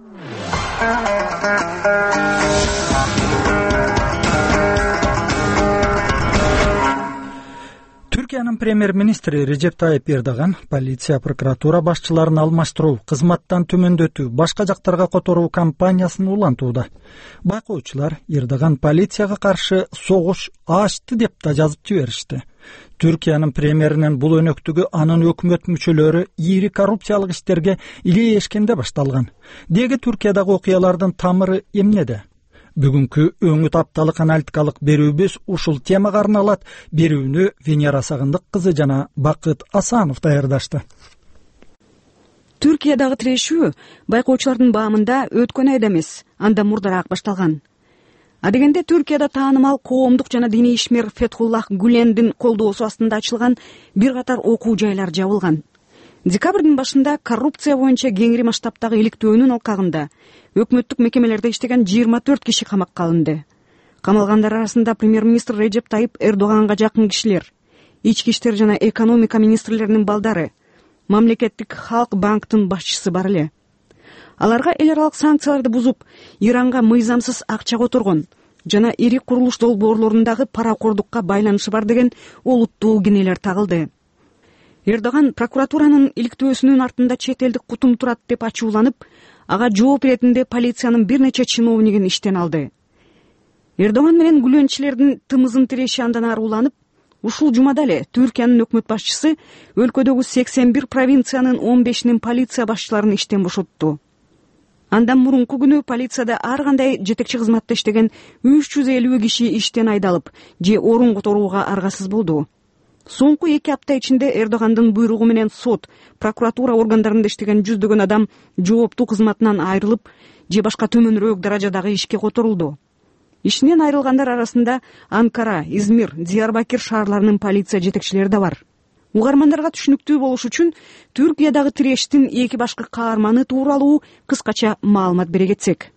Түркиянын премьер-министри Режеп Тайып Эрдоган полиция, прокуратура башчыларын алмаштыруу, кызматтан төмөндөтүү, башка жактарга которуу кампаниясын улантууда. Байкоочулар Эрдоган полицияга каршы согуш ачты деп да жазып жиберишти. Түркиянын премьеринин бул өнөктүгү анын өкмөт мүчөлөрү ийри коррупциялык иштерге илейешкенде башталган. Деги Түркиядагы окуялардын тамыры эмнеде? Бүгүнкү өңүт апталык аналитикалык берүүбүз ушул темага арналат. Берүүнү Венера Сагындык кызы жана Бакыт Асанов даярдашты. Түркиядагы тирешүү байкоочулардын баамында өткөн айда эмес, анда мурдараак башталган. Адегенде Түркияда таанымал коомдук жана диний ишмер Фетхуллах Гүлендин колдоосу астында ачылган бир катар окуу жайлар жабылган. Декабрдын башында коррупция боюнча кеңири масштабтагы иликтөөнүн алкагында өкмөттүк мекемелерде иштеген 24 киши камакка алынды. Камалгандар арасында премьер-министр Режеп Тайып Эрдоганга жакын кишилер, ички иштер жана экономика министрлеринин балдары, мамлекеттик Халк банктын башчысы бар эле. Аларга эл аралык санкцияларды бузуп, Иранга мыйзамсыз акча которгон жана ири курулуш долбоорлорундагы паракордукка байланышы бар деген олуттуу кенелер тагылды. Эрдоган прокуратуранын иликтөөсүнүн артында чет элдик кутум турат деп ачууланып, ага жооп иретинде полициянын бир нече чиновнигин иштен алды. Эрдоган менен Гүленчилердин тымызын тиреши андан ары уланып, ушул жумада эле Түркиянын өкмөт башчысы өлкөдөгү 81 провинциянын 15-нин полиция башчыларын иштен бошотту. Андан мурунку күнү полицияда ар кандай жетекчи кызматта иштеген 350 киши иштен айдалып же орун которууга аргасыз болду. Соңку 2 апта ичинде Эрдогандын буйругу менен сот, прокуратура органдарында иштеген жүздөгөн адам жооптуу кызматынан айрылып же башка төмөнүрөөк даражадагы ишке которулду. Ишинен айрылгандар арасында Анкара, Измир, Диярбакир шаарларынын полиция жетекчилери да бар. Угармандарга түшүнүктүү болуш үчүн Түркиядагы тирештин 2 башкы каарманы тууралуу кыскача маалымат бере кетсек.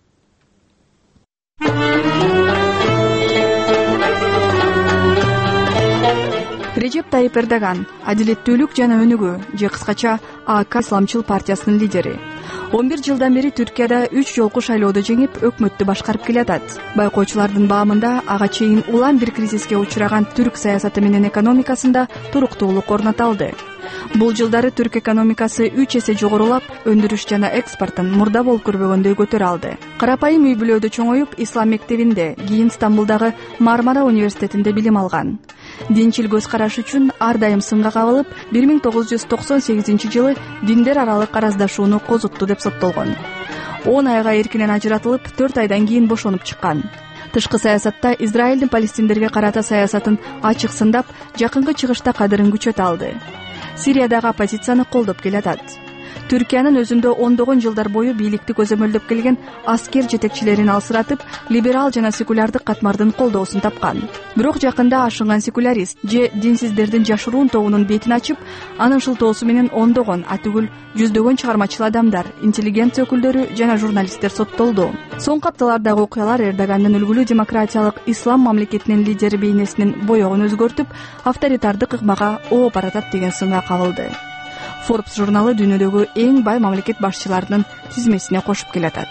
Режеп Тайип Эрдоган, адилеттүүлүк жана өнүгүү же кыскача АК Исламчыл партиясынын лидери. 11 жылдан бери Түркияда 3 жолку шайлоодо жеңип, өкмөттү башкарып келатат. Байкоочулардын баамында ага чейин улам бир кризиске учураган түрк саясаты менен экономикасында туруктуулук орнотулду. Бул жылдары түрк экономикасы 3 эсе жогорулап, өндүрүш жана экспортун мурда болуп көрбөгөндөй көтөрө алды. Карапайым үй бүлөдө чоңоюп, ислам мектебинде, кийин Стамбулдагы Мармара университетинде билим алган. Динчил көз караш үчүн ар дайым сынга кабылып, 1998-жылы диндер аралык араздашууну козутту деп соттолгон. 10 айга эркинен ажыратылып, 4 айдан кийин бошонуп чыккан. Тышкы саясатта Израилдин палестиндерге карата саясатын ачык сындап, жакынкы чыгышта кадырын күчөтө алды. Сириядагы оппозицияны колдоп келатат. Түркиянын өзүндө ондогон жылдар бою бийликти көзөмөлдөп келген аскер жетекчилерин алсыратып, либерал жана секулярдык катмардын колдоосун тапкан. Бирок жакында ашынган секулярист же динсиздердин жашыруун тобунун бетин ачып, анын шылтоосу менен ондогон, атүгүл жүздөгөн чыгармачыл адамдар, интеллигенция өкүлдөрү жана журналисттер соттолду. Соңку апталардагы окуялар Эрдогандын үлгүлүү демократиялык ислам мамлекетинин лидери бейнесинин боёгун өзгөртүп, авторитардык ыкмага ооп баратат деген сынга кабылды. Forbes журналы дүйнөдөгү эң бай мамлекет башчыларынын тизмесине кошуп келатат.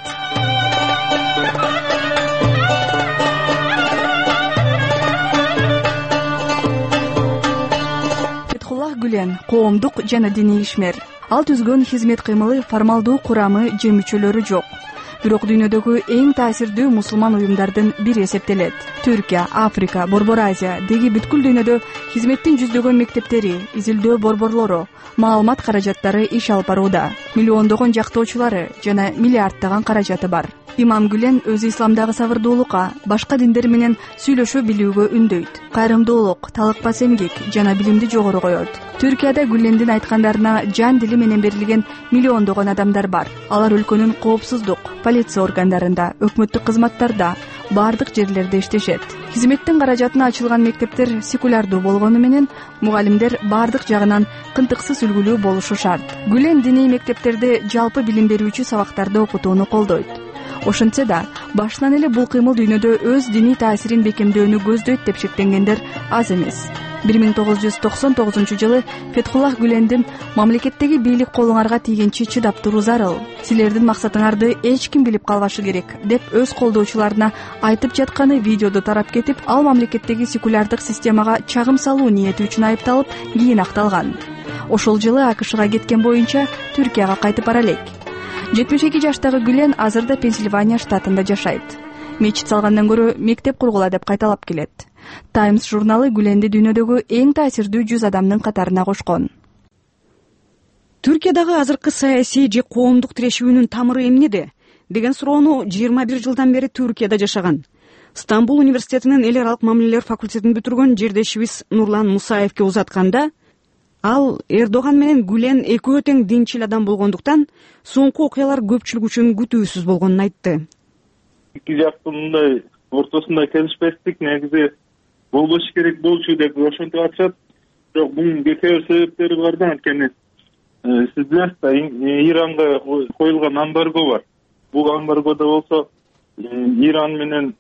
Фетхуллах Гүлен коомдук жана диний ишмер. Ал түзгөн хизмет кыймылы, формалдуу курамы же мүчөлөрү жок. Бирок дүйнөдөгү эң таасирдүү мусулман уюмдардын бири эсептелет. Түркия, Африка, Борбор Азия деги бүткүл дүйнөдө хизметтин жүздөгөн мектептери, изилдөө борборлору, маалымат каражаттары иш алып барууда. Миллиондогон жактоочулары жана миллиарддаган каражаты бар. Имам Гүлен өзү исламдагы сабырдуулукка, башка диндер менен сүйлөшө билүүгө үндөйт. Кайрымдуулук, талыкпас эмгек жана билимди жогору коет. Түркияда Гүлендин айткандарына жан дили менен берилген миллиондогон адамдар бар. Алар өлкөнүн коопсуздук, полиция органдарында, өкмөттүк кызматтарда, бардык жерлерде иштешет. Хизметтин каражатына ачылган мектептер секулярдуу болгону менен мугалимдер бардык жагынан кынтыксыз үлгүлүү болушу шарт. Гүлен диний мектептерде жалпы билим берүүчү сабактарды окутууну колдойт. Ошентсе да, башынан эле бул кыймыл дүйнөдө өз диний таасирин бекемдөөнү көздөйт деп шектенгендер аз эмес. 1999-жылы Фетхуллах Гүлендин мамлекеттеги бийлик колуңарга тийгенче чыдап туруу зарыл. Силердин максатыңарды эч ким билип калбашы керек деп өз колдоочуларына айтып жатканы видеодо тарап кетип, ал мамлекеттеги секулярдык системага чагым салуу ниети үчүн айыпталып, кийин акталган. Ошол жылы АКШга кеткен боюнча Түркияга кайтып бара элек. 72 жаштагы Гүлен азырда Пенсильвания штатында жашайт. Мечит салгандан көрө мектеп кургула деп кайталап келет. Times журналы Гүленди дүйнөдөгү эң таасирдүү 100 адамдын катарына кошкон. Түркиядагы азыркы саясий же коомдук тирешүүнүн тамыры эмнеде деген суроону 21 жылдан бери Түркияда жашаган Стамбул университетинин эл аралык мамилелер факультетин бүтүргөн жердешибиз Нурлан Мусаевке узатканда, ал Эрдоган менен Гүлен экөө тең динчил адам болгондуктан соңку окуялар көпчүлүк үчүн күтүүсүз болгонун айтты. Эки жактын мындай ортосунда келишпестик негизи болбош керек болчу деп ошентип атышат. Бирок бунун бекер себептери бар да, анткени сиз билесиз да, Иранга коюлган амбарго бар. Бул амбаргодо болсо Иран менен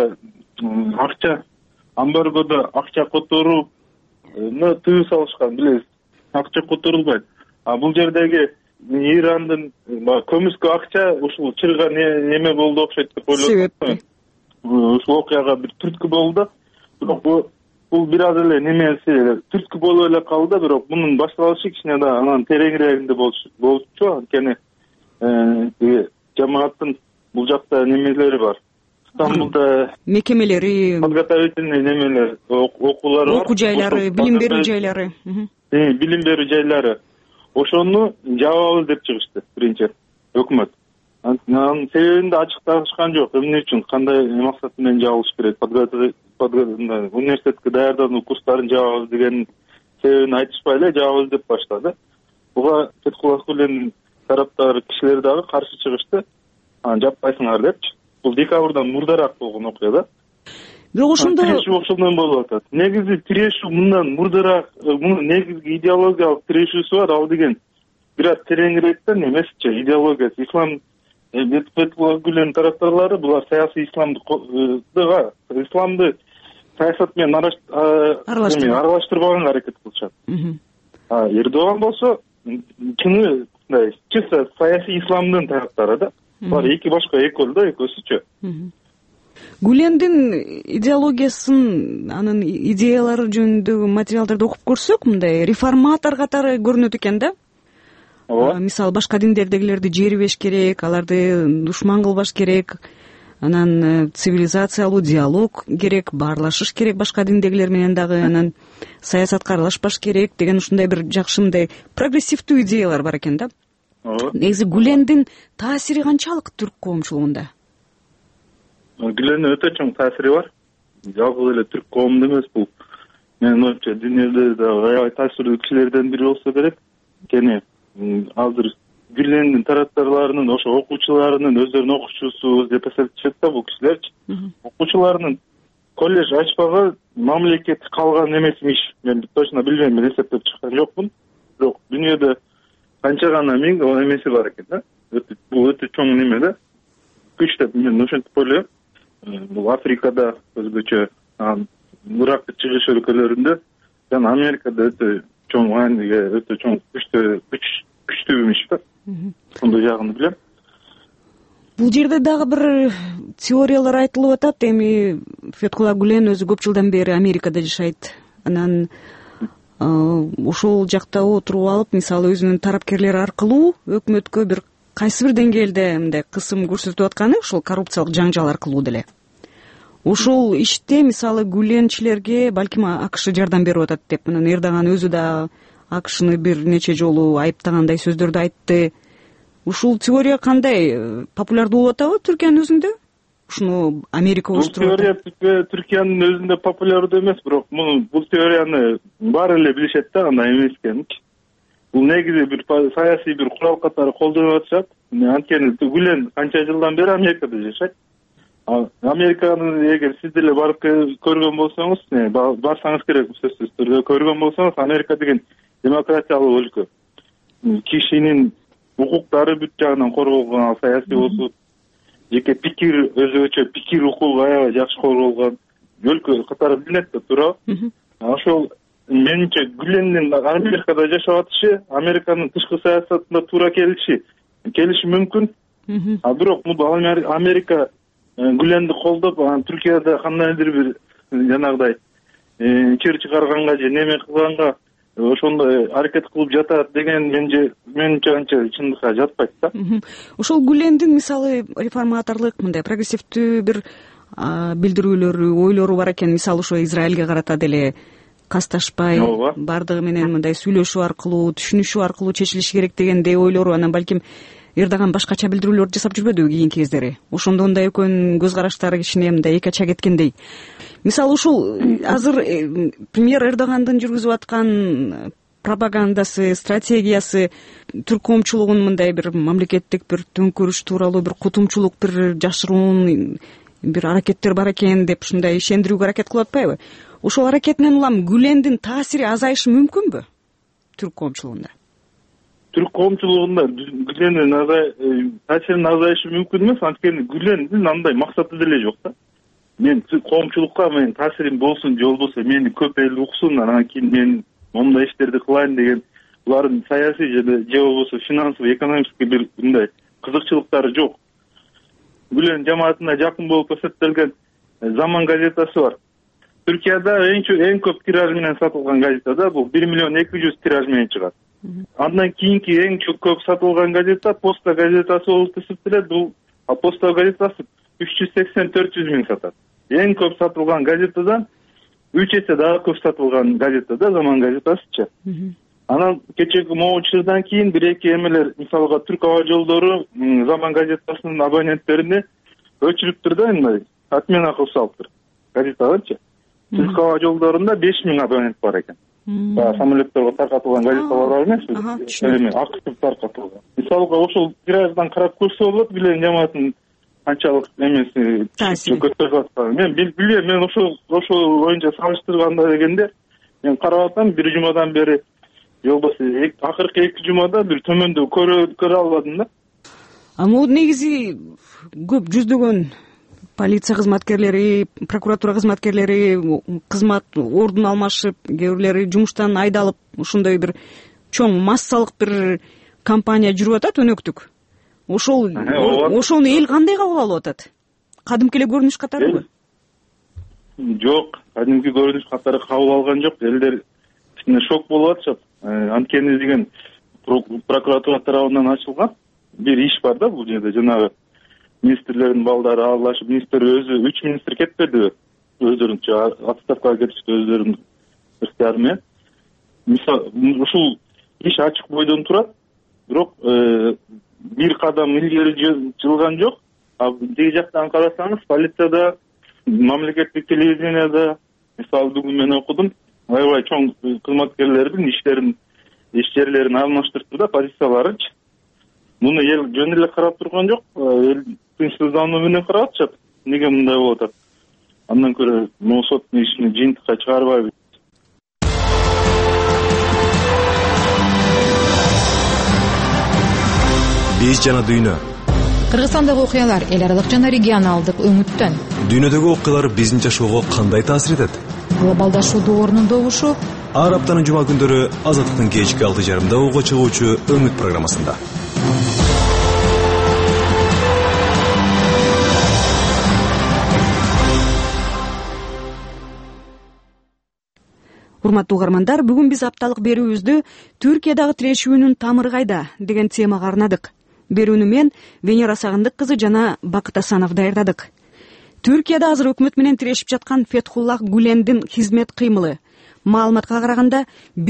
акча, амбаргодо акча которууну тыюу салышкан, билесиз. Акча которулбайт. А бул жердеги Ирандын көмүскө акча ушул чырган неме болду окшойт деп ойлойт. Ушул окуяга бир түрткү болду. Бирок бул бул бир аз эле немеси түрткү болуп эле калды да, бирок мунун башталышы кичине да анан тереңирээкинде болчу. Анткени жамааттын бул жакта немелери бар. Стамбулда мекемелери, подготовительный немелер, окуулар бар. окуу жайлары, билим берүү жайлары. Билим берүү жайлары. Ошону жабабыз деп чыгышты биринчи өкмөт. Анын себебин да ачыкташкан жок. Эмне үчүн, кандай максат менен жабылыш керек? Университетке даярдануу курстарын жабабыз деген себебин айтышпай эле жабабыз деп баштады. Буга Фетхуллах Гүлендин тараптагы кишилер дагы каршы чыгышты. Анан жаппайсыңар депчи. Бул декабрдан мурдараак болгон окуя да. Бирок ошондо тирешүү ошондон болуп атат. Негизи тирешүү мындан мурдараак, мунун негизги идеологиялык тирешүүсү бар. Ал деген бир аз тереңирээк да немесичи, идеологиясы. Ислам Фетхуллах Гүлендин тараптарлары булар саясий исламды саясат менен аралаштырбаганга аракет кылышат. Эрдоган болсо чисто саясий исламдын тараптары да. Булар эки башка экөө да, экөөсүчү. Гүлендин идеологиясын, анын идеялары жөнүндөгү материалдарды окуп көрсөк, мындай реформатор катары көрүнөт экен да. Мисалы башка диндердегилерди жерибеш керек, аларды душман кылбаш керек, анан цивилизациялуу диалог керек, баарлашыш керек башка диндегилер менен дагы, анан саясатка аралашпаш керек деген ушундай бир жакшы мындай прогрессивдүү идеялар бар экен да. Негизи Гүлендин таасири канчалык түрк коомчулугунда? Гүлендин өтө чоң таасири бар. Жалгыз эле түрк коомунда эмес, бул менин оюмча дүйнөдө дагы аябай таасирдүү кишилерден бири болсо керек. Анткени азыр Гүлендин тараптарларынын, ошо окуучуларынын өздөрүнүн окуучусу деп эсептешет да бул кишилерчи. Окуучуларынын колледж ачпагы мамлекет калган эмес имиш. Мен точно билбейм, мен эсептеп чыккан жокмун. Бирок дүйнөдө канча гана миң эмеси бар экен да. Бул өтө чоң неме да. Күч деп мен ошентип ойлойм. Бул Африкада өзгөчө, Иракты чыгыш өлкөлөрүндө жана Америкада өтө чоң мааниге, өтө чоң күчтүү имиш да. Ошондой жагын билем. Бул жерде дагы бир теориялар айтылып атат. Эми Фетхуллах Гүлен өзү көп жылдан бери Америкада жашайт. Анан ошол жакта отуруп алып, мисалы өзүнүн тарапкерлери аркылуу өкмөткө бир кайсы бир деңгээлде мындай кысым көрсөтүп атканы ошол коррупциялык жаңжал аркылуу деле. Ошол иште мисалы Гүленчилерге балким АКШ жардам берип атат деп, анан Эрдоган өзү да АКШны бир нече жолу айыптагандай сөздөрдү айтты. Ушул теория кандай популярдуу болуп атабы Түркиянын өзүндө? Ушуну Америка олуштуруп атат. Бул теория Түркиянын өзүндө популярдуу эмес, бирок бул теорияны баары эле билишет да, кандай эмес экенин. Бул негизи бир саясий бир курал катары колдонуп атышат. Анткени Гүлен канча жылдан бери Америкада жашайт. Американы эгер сиз деле барып көргөн болсоңуз, барсаңыз керек сөзсүз түрдө көргөн болсоңуз, Америка деген демократиялуу өлкө. Кишинин укуктары бүт жагынан корголгон, саясий болсо, жеке пикир, өзгөчө пикир укугу аябай жакшы корголгон өлкө катары билинет да, туурабы? Ошол менимче Гүлендин Америкада жашап атышы, Американын тышкы саясатында туура келиши мүмкүн. Бирок Америка Гүленди колдоп, Түркияда кандайдыр бир жанагыдай чыр чыгарганга же неме кылганга ошондой аракет кылып жатат деген менимче анча чындыкка жатпайт да. Ошол Гүлендин мисалы реформаторлук, мындай прогрессивдүү бир билдирүүлөрү, ойлору бар экен. Мисалы ошо Израилге карата деле касташпай, бардыгы менен мындай сүйлөшүү аркылуу, түшүнүшүү аркылуу чечилиши керек дегендей ойлору, анан балким Эрдоган башкача билдирүүлөрдү жасап жүрбөдүбү кийинки кездери? Ошондо экөөнүн көз караштары кичине мындай эки ача кеткендей. Мисалы ушул азыр премьер Эрдогандын жүргүзүп аткан пропагандасы, стратегиясы түрк коомчулугун мындай бир мамлекеттик бир төңкөрүш тууралуу бир кутумчулук, бир жашыруун бир аракеттер бар экен деп ушундай ишендирүүгө аракет кылып атпайбы? Ошол аракет менен улам Гүлендин таасири азайышы мүмкүнбү түрк коомчулугунда? Түрк коомчулугунда Гүлендин таасиринин азайышы мүмкүн эмес, анткени Гүлендин андай максаты деле жок да. Мен коомчулукка менин таасирим болсун же болбосо мени көп эл уксун, анан кийин мен моундай иштерди кылайын деген булардын саясий же болбосо финансовый, экономический бир мындай кызыкчылыктары жок. Гүлен жамаатына жакын болуп көрсөтүлгөн Заман газетасы бар. Түркияда эң көп тираж менен сатылган газета да бул 1.200.000 тираж менен чыгат. Андан кийинки эң көп сатылган газета Поста газетасы болуп эсептелет. Бул Поста газетасы 380-400 миң сатат. Эң көп сатылган газетадан 3 эсе дагы көп сатылган газета да Заман газетасычы. Анан кечеги моочудан кийин бир-эки эмелер, мисалга Түрк Аба Жолдору Заман газетасынын абоненттерине өчүрүптүр да, мындай отмен акы салыптыр. Газеталарчы. Түрк Аба Жолдорунда 5000 абонент бар экен. Самолетторго таркатылган газеталар бар эмес, актив таркатылган. Мисалга ошол тираждан карап көрсө болот, билем жамааттын канчалык эмеси көтөрүп атканын. Мен билбейм, мен ошол боюнча салыштырганда дегенде мен карап атам, бир жумадан бери жолбошу акыркы 2 жумада бир төмөндө көрө албадым да. Могу негизи көп жүздөгөн полиция кызматкерлери, прокуратура кызматкерлери кызмат ордун алмашып, кээ бирлери жумуштан айдалып, ушундай бир чоң массалык бир кампания жүрүп атат өнөктүк. Ошону эл кандай кабыл алып атат? Кадимки эле көрүнүш катарыбы? Жок, кадимки көрүнүш катары кабыл алган жок. Элдер шок болуп атышат. Анткени деген прокуратура тарабынан ачылган бир иш бар да бул жерде, жанагы министрлердин балдары аралашып, министр өзү 3 министр кетпеди, өздөрүнчө отставкага кетишти өздөрүнүн ыктыяры менен. Мисалы, ушул иш ачык бойдон турат, бирок бир кадам илгери жылган жок. Деги жактан карасаңыз, полицияда, мамлекеттик телевиденияда, мисалы бүгүн мен окудум, аябай чоң кызматкерлердин иш жерлерин алмаштырып да, позицияларынчы. Муну эл жөн эле карап турган жок, эл тынчсыздануу менен карап атышат. Неге мындай болуп атат? Андан көрө могу соттун ишин жыйынтыкка чыгарбайбы? Биз жана дүйнө. Кыргызстандагы окуялар эл аралык жана регионалдык өңүттөн. Дүйнөдөгү окуялар биздин жашоого кандай таасир этет? Глобалдашуу доорунун добушу. Ар аптанын жума күндөрү Азаттыктын кечки 6:30 уга чыгуучу Өңүт программасында. Урматтуу угармандар, бүгүн биз апталык берүүбүздү Түркиядагы тирешүүнүн тамыры кайда деген темага арнадык. Берүүнү мен Венера Сагындык кызы жана Бакыт Асанов даярдадык. Түркияда азыр өкмөт менен тирешип жаткан Фетхуллах Гулендин хизмет кыймылы. Маалыматка караганда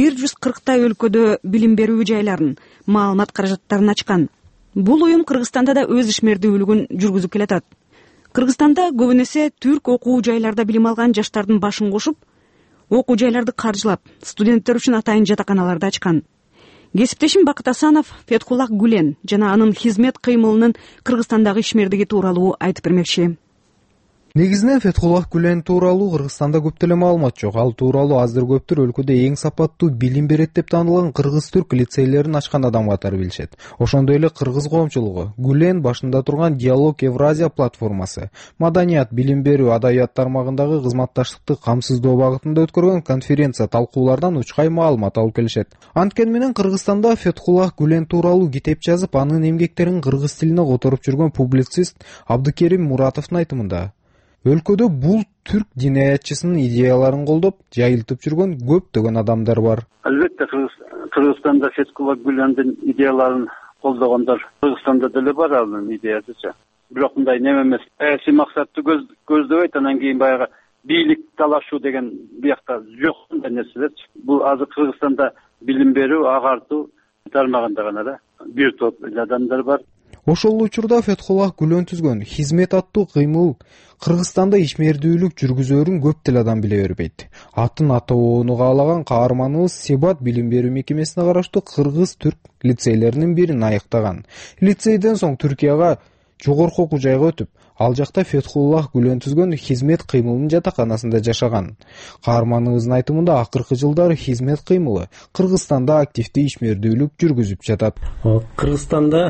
140 өлкөдө билим берүү жайларын, маалымат каражаттарын ачкан. Бул уюм Кыргызстанда да өз ишмердүүлүгүн жүргүзүп келатат. Кыргызстанда көбүн эсе түрк окуу жайларда билим алган жаштардын башын кошуп, окуу жайларды каржылап, студенттер үчүн атайын жатаканаларды ачкан. Кесиптешим Бакыт Асанов Фетхуллах Гулен жана анын хизмет кыймылынын Кыргызстандагы ишмердиги тууралуу айтып бермекчи. Негизинен Фетхуллах Гулен тууралуу Кыргызстанда көп деле маалымат жок. Ал тууралуу аздыр көптүр өлкөдө эң сапаттуу билим берет деп таанылган кыргыз-түрк лицейлерин ачкан адам катары билишет. Ошондой эле кыргыз коомчулугу Гулен башында турган Диалог Евразия платформасы, маданият, билим берүү, адабият тармагындагы кызматташтыкты камсыздоо багытында өткөргөн конференция талкуулардан учкай маалымат алып келишет. Анткени менен Кыргызстанда Фетхуллах Гулен тууралуу китеп жазып, анын эмгектерин кыргыз тилине которуп жүргөн публицист Абдыкерим Муратовдун айтымында өлкөдө бул түрк динаятчысынын идеяларын колдоп, жайылтып жүргөн көптөгөн адамдар бар. Албетте Кыргызстанда Фетхуллах Гулендин идеяларын колдогондор Кыргызстанда деле бар анын идеясыча. Бирок мындай неме эмес. Саясий максатты көздөбөйт, анан кийин баягы бийлик талашуу деген биякта жок мындай нерселерчи. Бул азыр Кыргызстанда билим берүү, агартуу тармагында гана да бир топ адамдар бар. Ошол учурда Фетхуллах Гулен түзгөн хизмет аттуу кыймыл Кыргызстанда ишмердүүлүк жүргүзөрүн көп деле адам биле бербейт. Атын атоону каалаган каарманыбыз Себат билим берүү мекемесине караштуу кыргыз-түрк лицейлеринин бирин аяктаган. Лицейден соң Түркияга жогорку окуу жайга өтүп, ал жакта Фетхуллах Гулен түзгөн хизмет кыймылынын жатаканасында жашаган. Каарманыбыздын айтымында акыркы жылдары хизмет кыймылы Кыргызстанда активдүү ишмердүүлүк жүргүзүп жатат. Кыргызстанда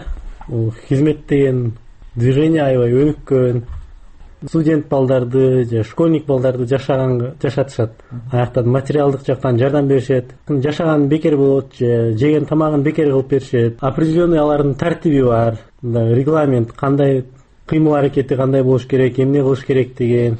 хизмет деген движение аябай өнүккөн. Студент балдарды же школьник балдарды жашатышат. Аяктан материалдык жактан жардам беришет. Жашаган бекер болот же жеген тамагын бекер кылып беришет. Определенный алардын тартиби бар. Регламент кандай кыймыл аракети кандай болуш керек, эмне кылыш керек деген.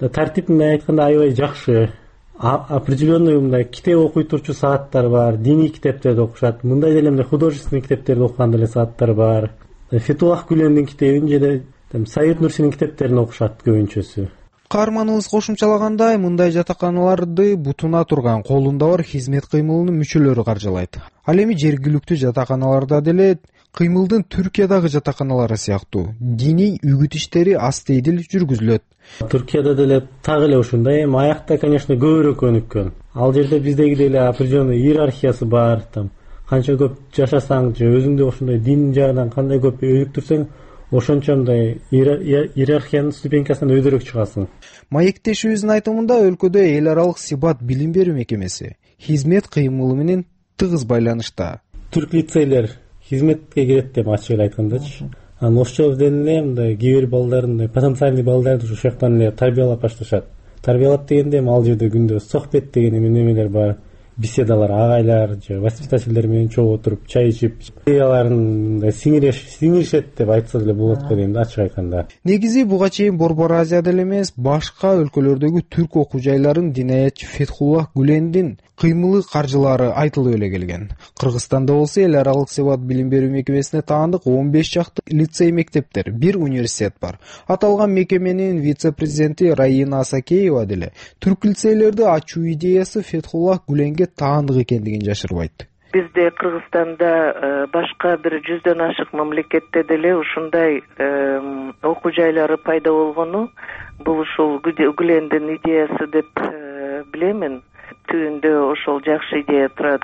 тартип менен айтканда аябай жакшы. Определенный мындай китеп окуй турчу сааттар бар, диний китептерди окушат. Мындай деле мындай художественный китептерди окуган деле сааттар бар. Фетхуллах Гүлендин китебин же Саид Нурсинин китептерин окушат көбүнчөсү. Каарманыбыз кошумчалагандай, мындай жатаканаларды бутуна турган колунда бар хизмет кыймылынын мүчөлөрү каржылайт. Ал эми жергиликтүү жатаканаларда деле кыймылдын Түркиядагы жатаканалары сыяктуу диний үгүт иштери астейдил жүргүзүлөт. Түркияда деле так эле ушундай, эми аякта, конечно, көбүрөөк өнүккөн. Ал жерде биздеги деле определенный иерархиясы бар, канча көп жашасаң же өзүңдү ошондой дин жагынан кандай көп өнүктүрсөң, ошончо мындай иерархиянын ступенькасынан өйдөрөөк чыгасың. Маектешибиздин айтымында өлкөдө эл аралык сибат билим берүү мекемеси хизмет кыймылы менен тыгыз байланышта. Түрк лицейлер хизметке кирет деп ачык эле айткандачы. Анан ошчобузден эле мындай кээ бир балдарын, потенциальный балдарды ошол жактан эле тарбиялап башташат. Тарбиялап дегенде ал жерде күндө сохбет деген эмелер бар. Беседалар, агайлар же воспитательдер менен чогуу отуруп чай ичип, идеяларын сиңиришет деп айтса деле болот го дейм да, ачык айтканда. Негизи буга чейин Борбор Азияда эле эмес, башка өлкөлөрдөгү түрк окуу жайларын динаятчы Фетхуллах Гүлендин кыймылы каржылары айтылып эле келген. Кыргызстанда болсо эл аралык сибат билим берүү мекемесине таандык 15 чакты лицей мектептер, 1 университет бар. Аталган мекеменин вице-президенти Раина Асакеева деле түрк лицейлерди ачуу идеясы Фетхуллах Гүленге таандык экендигин жашырбайт. Бизде Кыргызстанда башка бир 100дөн ашык мамлекетте деле ушундай окуу жайлары пайда болгону, бул ушул Гүлендин идеясы деп билемин. Түбүндө ошол жакшы идея турат.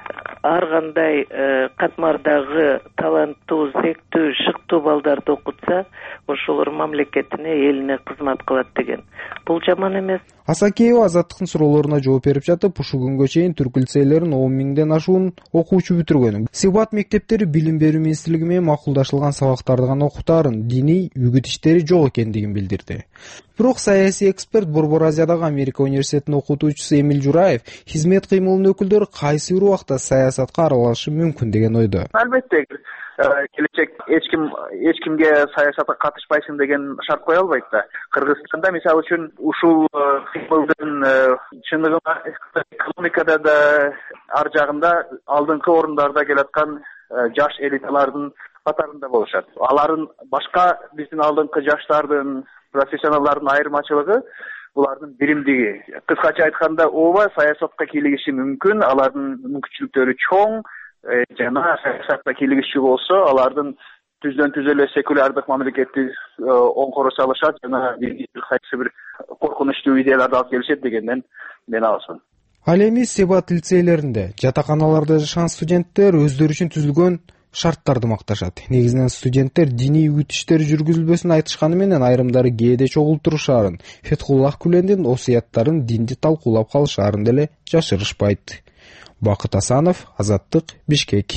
Ар кандай катмардагы таланттуу, зектүү, шыктуу балдарды окутса, ошолор мамлекетине, элине кызмат кылат деген. Бул жаман эмес. Асакеева Азаттыктын суроолоруна жооп берип жатып, ушул күнгө чейин түрк лицейлерин 10 миңден ашуун окуучу бүтүргөн. Сибат мектептери билим берүү министрлиги менен макулдашылган сабактарды гана окутаарын, диний үгүт иштери жок экендигин билдирди. Бирок саясий эксперт Борбор Азиядагы Америка университетинин окутуучусу Эмил Жураев хизмет кыймылынын өкүлдөрү кайсы бир убакта саясатка аралашышы мүмкүн деген ойдо. Албетте, келечек эч кимге саясатка катышпайсың деген шарт кое албайт да. Кыргызстанда мисалы үчүн ушул кыймылдын чындыгында экономикада да ар жагында алдыңкы орундарда келаткан жаш элиталардын катарында болушат. Алардын башка биздин алдыңкы жаштардын, профессионалдардын айырмачылыгы булардын биримдиги. Кыскача айтканда, ооба саясатка кийлигиши мүмкүн, алардын мүмкүнчүлүктөрү чоң, жана саясатка кийлигишчү болсо, алардын түздөн түз эле секулярдык мамлекетти оңкоро салышат жана кайсы бир коркунучтуу идеяларды алып келишет дегенден мен алысмын. Ал эми сибат лицейлеринде, жатаканаларда жашаган студенттер өздөрү үчүн түзүлгөн шарттарды макташат. Негизинен студенттер диний үгүт иштери жүргүзүлбөсүн айтышканы менен айрымдары кээде чогултурушаарын, Фетхуллах Гүлендин осуяттарын динди талкуулап калышаарын деле жашырышпайт. Бакыт Асанов, Азаттык, Бишкек.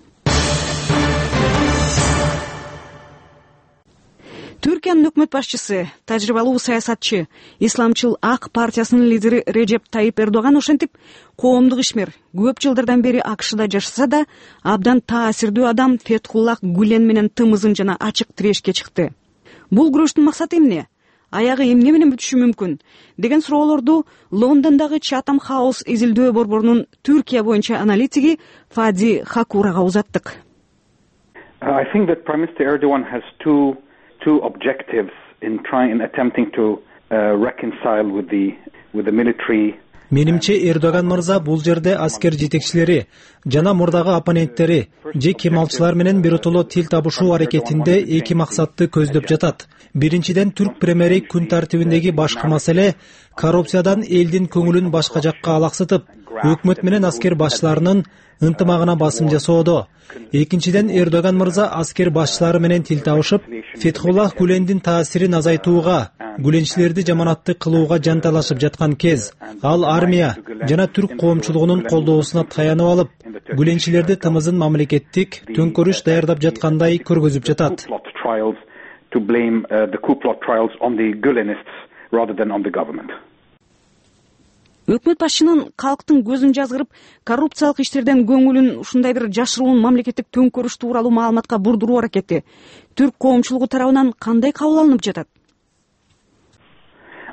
Түркиянын өкмөт башчысы, тажрыйбалуу саясатчы, исламчыл ак партиясынын лидери Режеп Тайип Эрдоган ошентип, коомдук ишмер көп жылдардан бери АКШда жашаса да, абдан таасирдүү адам Фетхуллах Гүлен менен тымызын жана ачык тирешке чыкты. Бул күрөштүн максаты эмне? Аягы эмне менен бүтүшү мүмкүн деген суроолорду Лондондогу Chatham House изилдөө борборунун Түркия боюнча аналитиги Фади Хакурага узаттык. I think that Prime Minister Erdogan has two objectives in attempting to reconcile with the military. Менимче Эрдоган мырза бул жерде аскер жетекчилери жана мурдагы оппоненттери же кемалчылар менен биротоло тил табышуу аракетинде эки максатты көздөп жатат. Биринчиден түрк премьери күн тартибиндеги башкы маселе коррупциядан элдин көңүлүн башка жакка алаксытып, өкмөт менен аскер башчыларынын ынтымагына басым жасоодо. Экинчиден Эрдоган мырза аскер башчылары менен тил табышып, Фетхуллах Гүлендин таасирин азайтууга, гүленчилерди жаманатты кылууга жанталашып жаткан кез. Ал армия жана түрк коомчулугунун колдоосуна таянып алып, гүленчилерди тымызын мамлекеттик төңкөрүш даярдап жаткандай көргөзүп жатат. To blame the coup plot trials on the Gülenists rather than on the government. Өкмөт башчынын калктын көзүн жазгырып, коррупциялык иштерден көңүлүн ушундай бир жашыруун мамлекеттик төңкөрүш тууралуу маалыматка бурдуруу аракети түрк коомчулугу тарабынан кандай кабыл алынып жатат?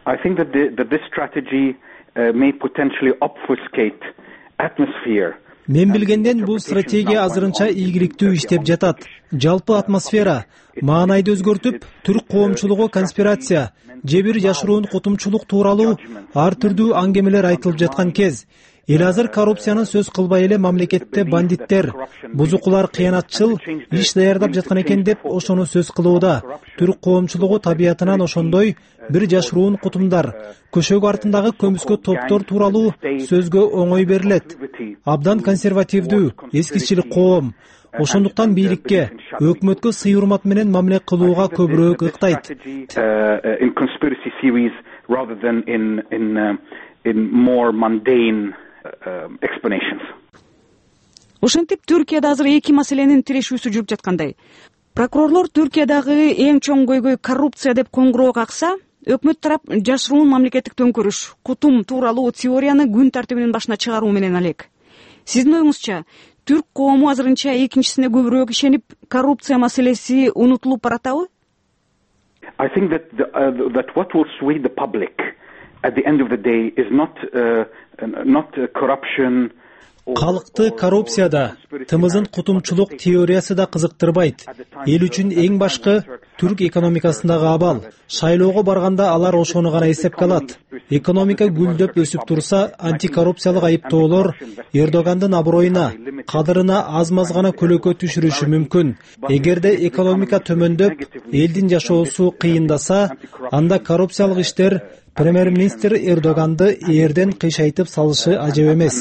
I think that this strategy may potentially obfuscate atmosphere. Мен билгенден бул стратегия азырынча ийгиликтүү иштеп жатат. Жалпы атмосфера маанайды өзгөртүп, түрк коомчулугу конспирация же бир жашыруун кутумчулук тууралуу ар түрдүү аңгемелер айтылып жаткан кез. Эл азыр коррупцияны сөз кылбай эле мамлекетте бандиттер, бузукулар кыянатчыл иш даярдап жаткан экен деп ошону сөз кылууда. Түрк коомчулугу табиятынан ошондой бир жашыруун кутумдар, көшөгө артындагы көмүскө топтор тууралуу сөзгө оңой берилет. Абдан консервативдүү, эскичил коом. Ошондуктан бийликке, өкмөткө сый урмат менен мамиле кылууга көбүрөөк ыктайт. In conspiracy theories rather than in more mundane explanations. Ошентип Түркияда азыр эки маселенин тирешүүсү жүрүп жаткандай. Прокурорлор Түркиядагы эң чоң көйгөй коррупция деп коңгуроо какса, өкмөт тарап жашыруун мамлекеттик төңкөрүш, кутум тууралуу теорияны күн тартибинин башына чыгаруу менен алек. Сиздин оюңузча, түрк коому азырынча экинчисине көбүрөөк ишенип, коррупция маселеси унутулуп баратабы? I think that what will sway the public at the end of the day is not corruption. Калкты коррупцияда, тымызын кутумчулук теориясы да кызыктырбайт. Эл үчүн эң башкы түрк экономикасындагы абал. Шайлоого барганда алар ошону гана эсепке алат. Экономика гүлдөп өсүп турса, антикоррупциялык айыптоолор Эрдогандын аброюна, кадырына аз-маз гана көлөкө түшүрүшү мүмкүн. Эгерде экономика төмөндөп, элдин жашоосу кыйындаса, анда коррупциялык иштер премьер-министр Эрдоганды эрден кыйшайтып салышы ажеп эмес.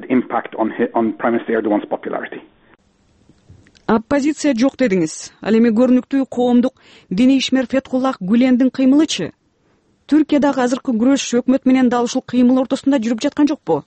Оппозиция жок дедиңиз. Ал эми көрүнүктүү коомдук диний ишмер Фетхуллах Гүлендин кыймылычы? Түркиядагы азыркы күрөш өкмөт менен дал ушул кыймыл ортосунда жүрүп жаткан жокпу?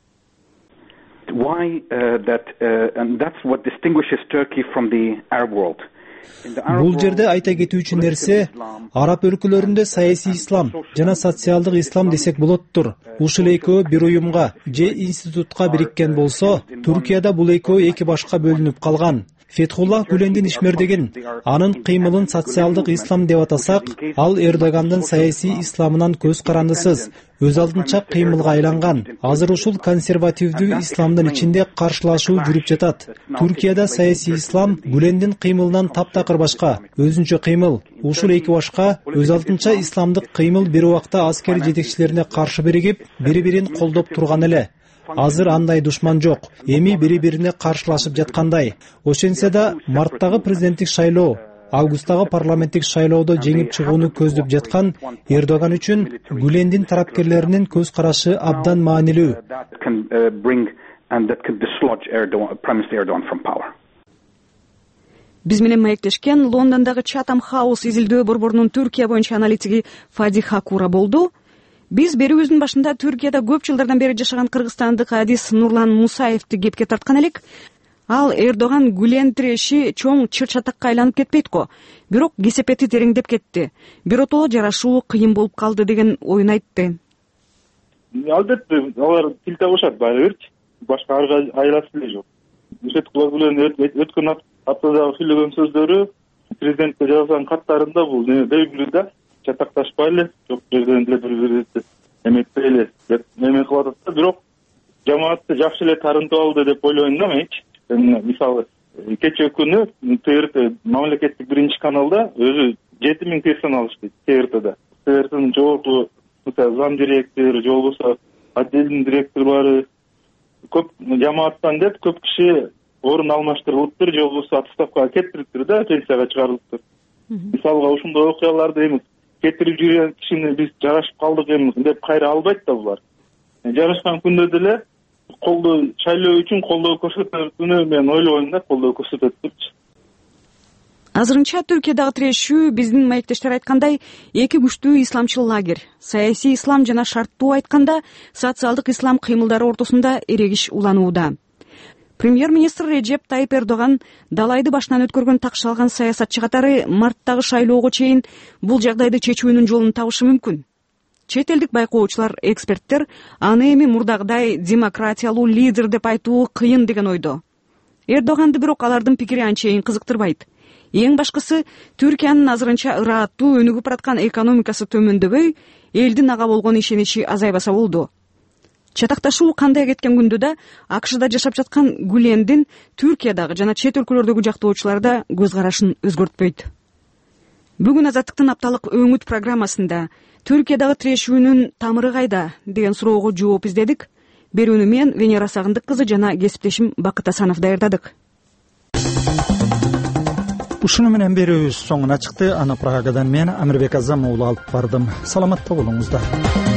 Why and that's what distinguishes Turkey from the Arab world. Бул жерде айта кетүүчү нерсе, араб өлкөлөрүндө саясий ислам жана социалдык ислам десек болоттур. Ушул экөө бир уюмга же институтка бириккен болсо, Түркияда бул экөө эки башка бөлүнүп калган. Фетхуллах Гүлендин ишмердигин, анын кыймылын социалдык ислам деп атасак, ал Эрдогандын саясий исламынан көз карандысыз, өз алдынча кыймылга айланган. Азыр ушул консервативдүү исламдын ичинде каршылашуу жүрүп жатат. Түркияда саясий ислам Гүлендин кыймылынан таптакыр башка, өзүнчө кыймыл. Ушул эки башка өз алдынча исламдык кыймыл бир убакта аскер жетекчилерине каршы биригип, бири-бирин колдоп турган эле. Азыр андай душман жок. Эми бири-бирине каршылашып жаткандай. Ошентсе да марттагы президенттик шайлоо, августтагы парламенттик шайлоодо жеңип чыгууну көздөп жаткан Эрдоган үчүн Гүлендин тарапкерлеринин көз карашы абдан маанилүү. Биз менен маектешкен Лондондогу Chatham House изилдөө борборунун Түркия боюнча аналитиги Фади Хакура болду. Биз берүүбүздүн башында Түркияда көп жылдардан бери жашаган кыргызстандык адис Нурлан Мусаевди кепке тарткан элек. Ал Эрдоган Гүлен тиреши чоң чыр-чатакка айланып кетпейт го. Бирок кесепети тереңдеп кетти. Биротоло жарашуу кыйын болуп калды деген оюн айтты. Албетте, алар тил табышат баары бир. Башка айласы эле жок. Фетхуллах Гүлен өткөн аптадагы сүйлөгөн сөздөрү президентке жазган каттарында бул белгилүү да. Чатакташпайлы, жок жерден эле бири-бирибизди эметпейли деп эме кылып атат. Бирок жамаатты жакшы эле тарынтып алды деп ойлойм да менчи. Мисалы, кечээ күнү ТРТ мамлекеттик биринчи каналда өзү 7000 персон алышты ТРТда. ТРТнын жогорку зам директору, же болбосо отделдин директорлору көп жамааттан деп көп киши орун алмаштырылыптыр, же болбосо отставкага кетириптир да, пенсияга чыгарылыптыр. Мисалга ушундай окуяларды эми кетирип жүргөн кишини биз жарашып калдык эми деп кайра албайт да булар. Жарашкан күндө деле колдоо шайлоо үчүн колдоо көрсөтөтүнү мен ойлойм да, колдоо көрсөтөтүрчү. Азырынча Түркиядагы тирешүү биздин маектештер айткандай эки күчтүү исламчыл лагерь, саясий ислам жана шарттуу айтканда социалдык ислам кыймылдары ортосунда эрегиш уланууда. Премьер-министр Реджеп Тайип Эрдоган далайды башынан өткөргөн такшалган саясатчы катары марттагы шайлоого чейин бул жагдайды чечүүнүн жолун табышы мүмкүн. Чет элдик байкоочулар, эксперттер аны эми мурдагыдай демократиялуу лидер деп айтуу кыйын деген ойдо. Эрдоганды бирок алардын пикири анчейин кызыктырбайт. эң башкысы Түркиянын азырынча ырааттуу өнүгүп бараткан экономикасы төмөндөбөй, элдин ага болгон ишеничи азайбаса болду. Чатакташуу кандай кеткен күндө да АКШда жашап жаткан Гүлендин Түркиядагы жана чет өлкөлөрдөгү жактоочулар да көз карашын өзгөртпөйт. Бүгүн Азаттыктын апталык өңүт программасында Түркиядагы тирешүүнүн тамыры кайда деген суроого жооп издедик. Берүүнү мен Венера Сагындык кызы жана кесиптешим Бакыт Асанов даярдадык. Ушуну менен берүүбүз соңуна чыкты. Аны Прагадан мен Амирбек Азам уулу алып бардым. Саламатта болуңуздар.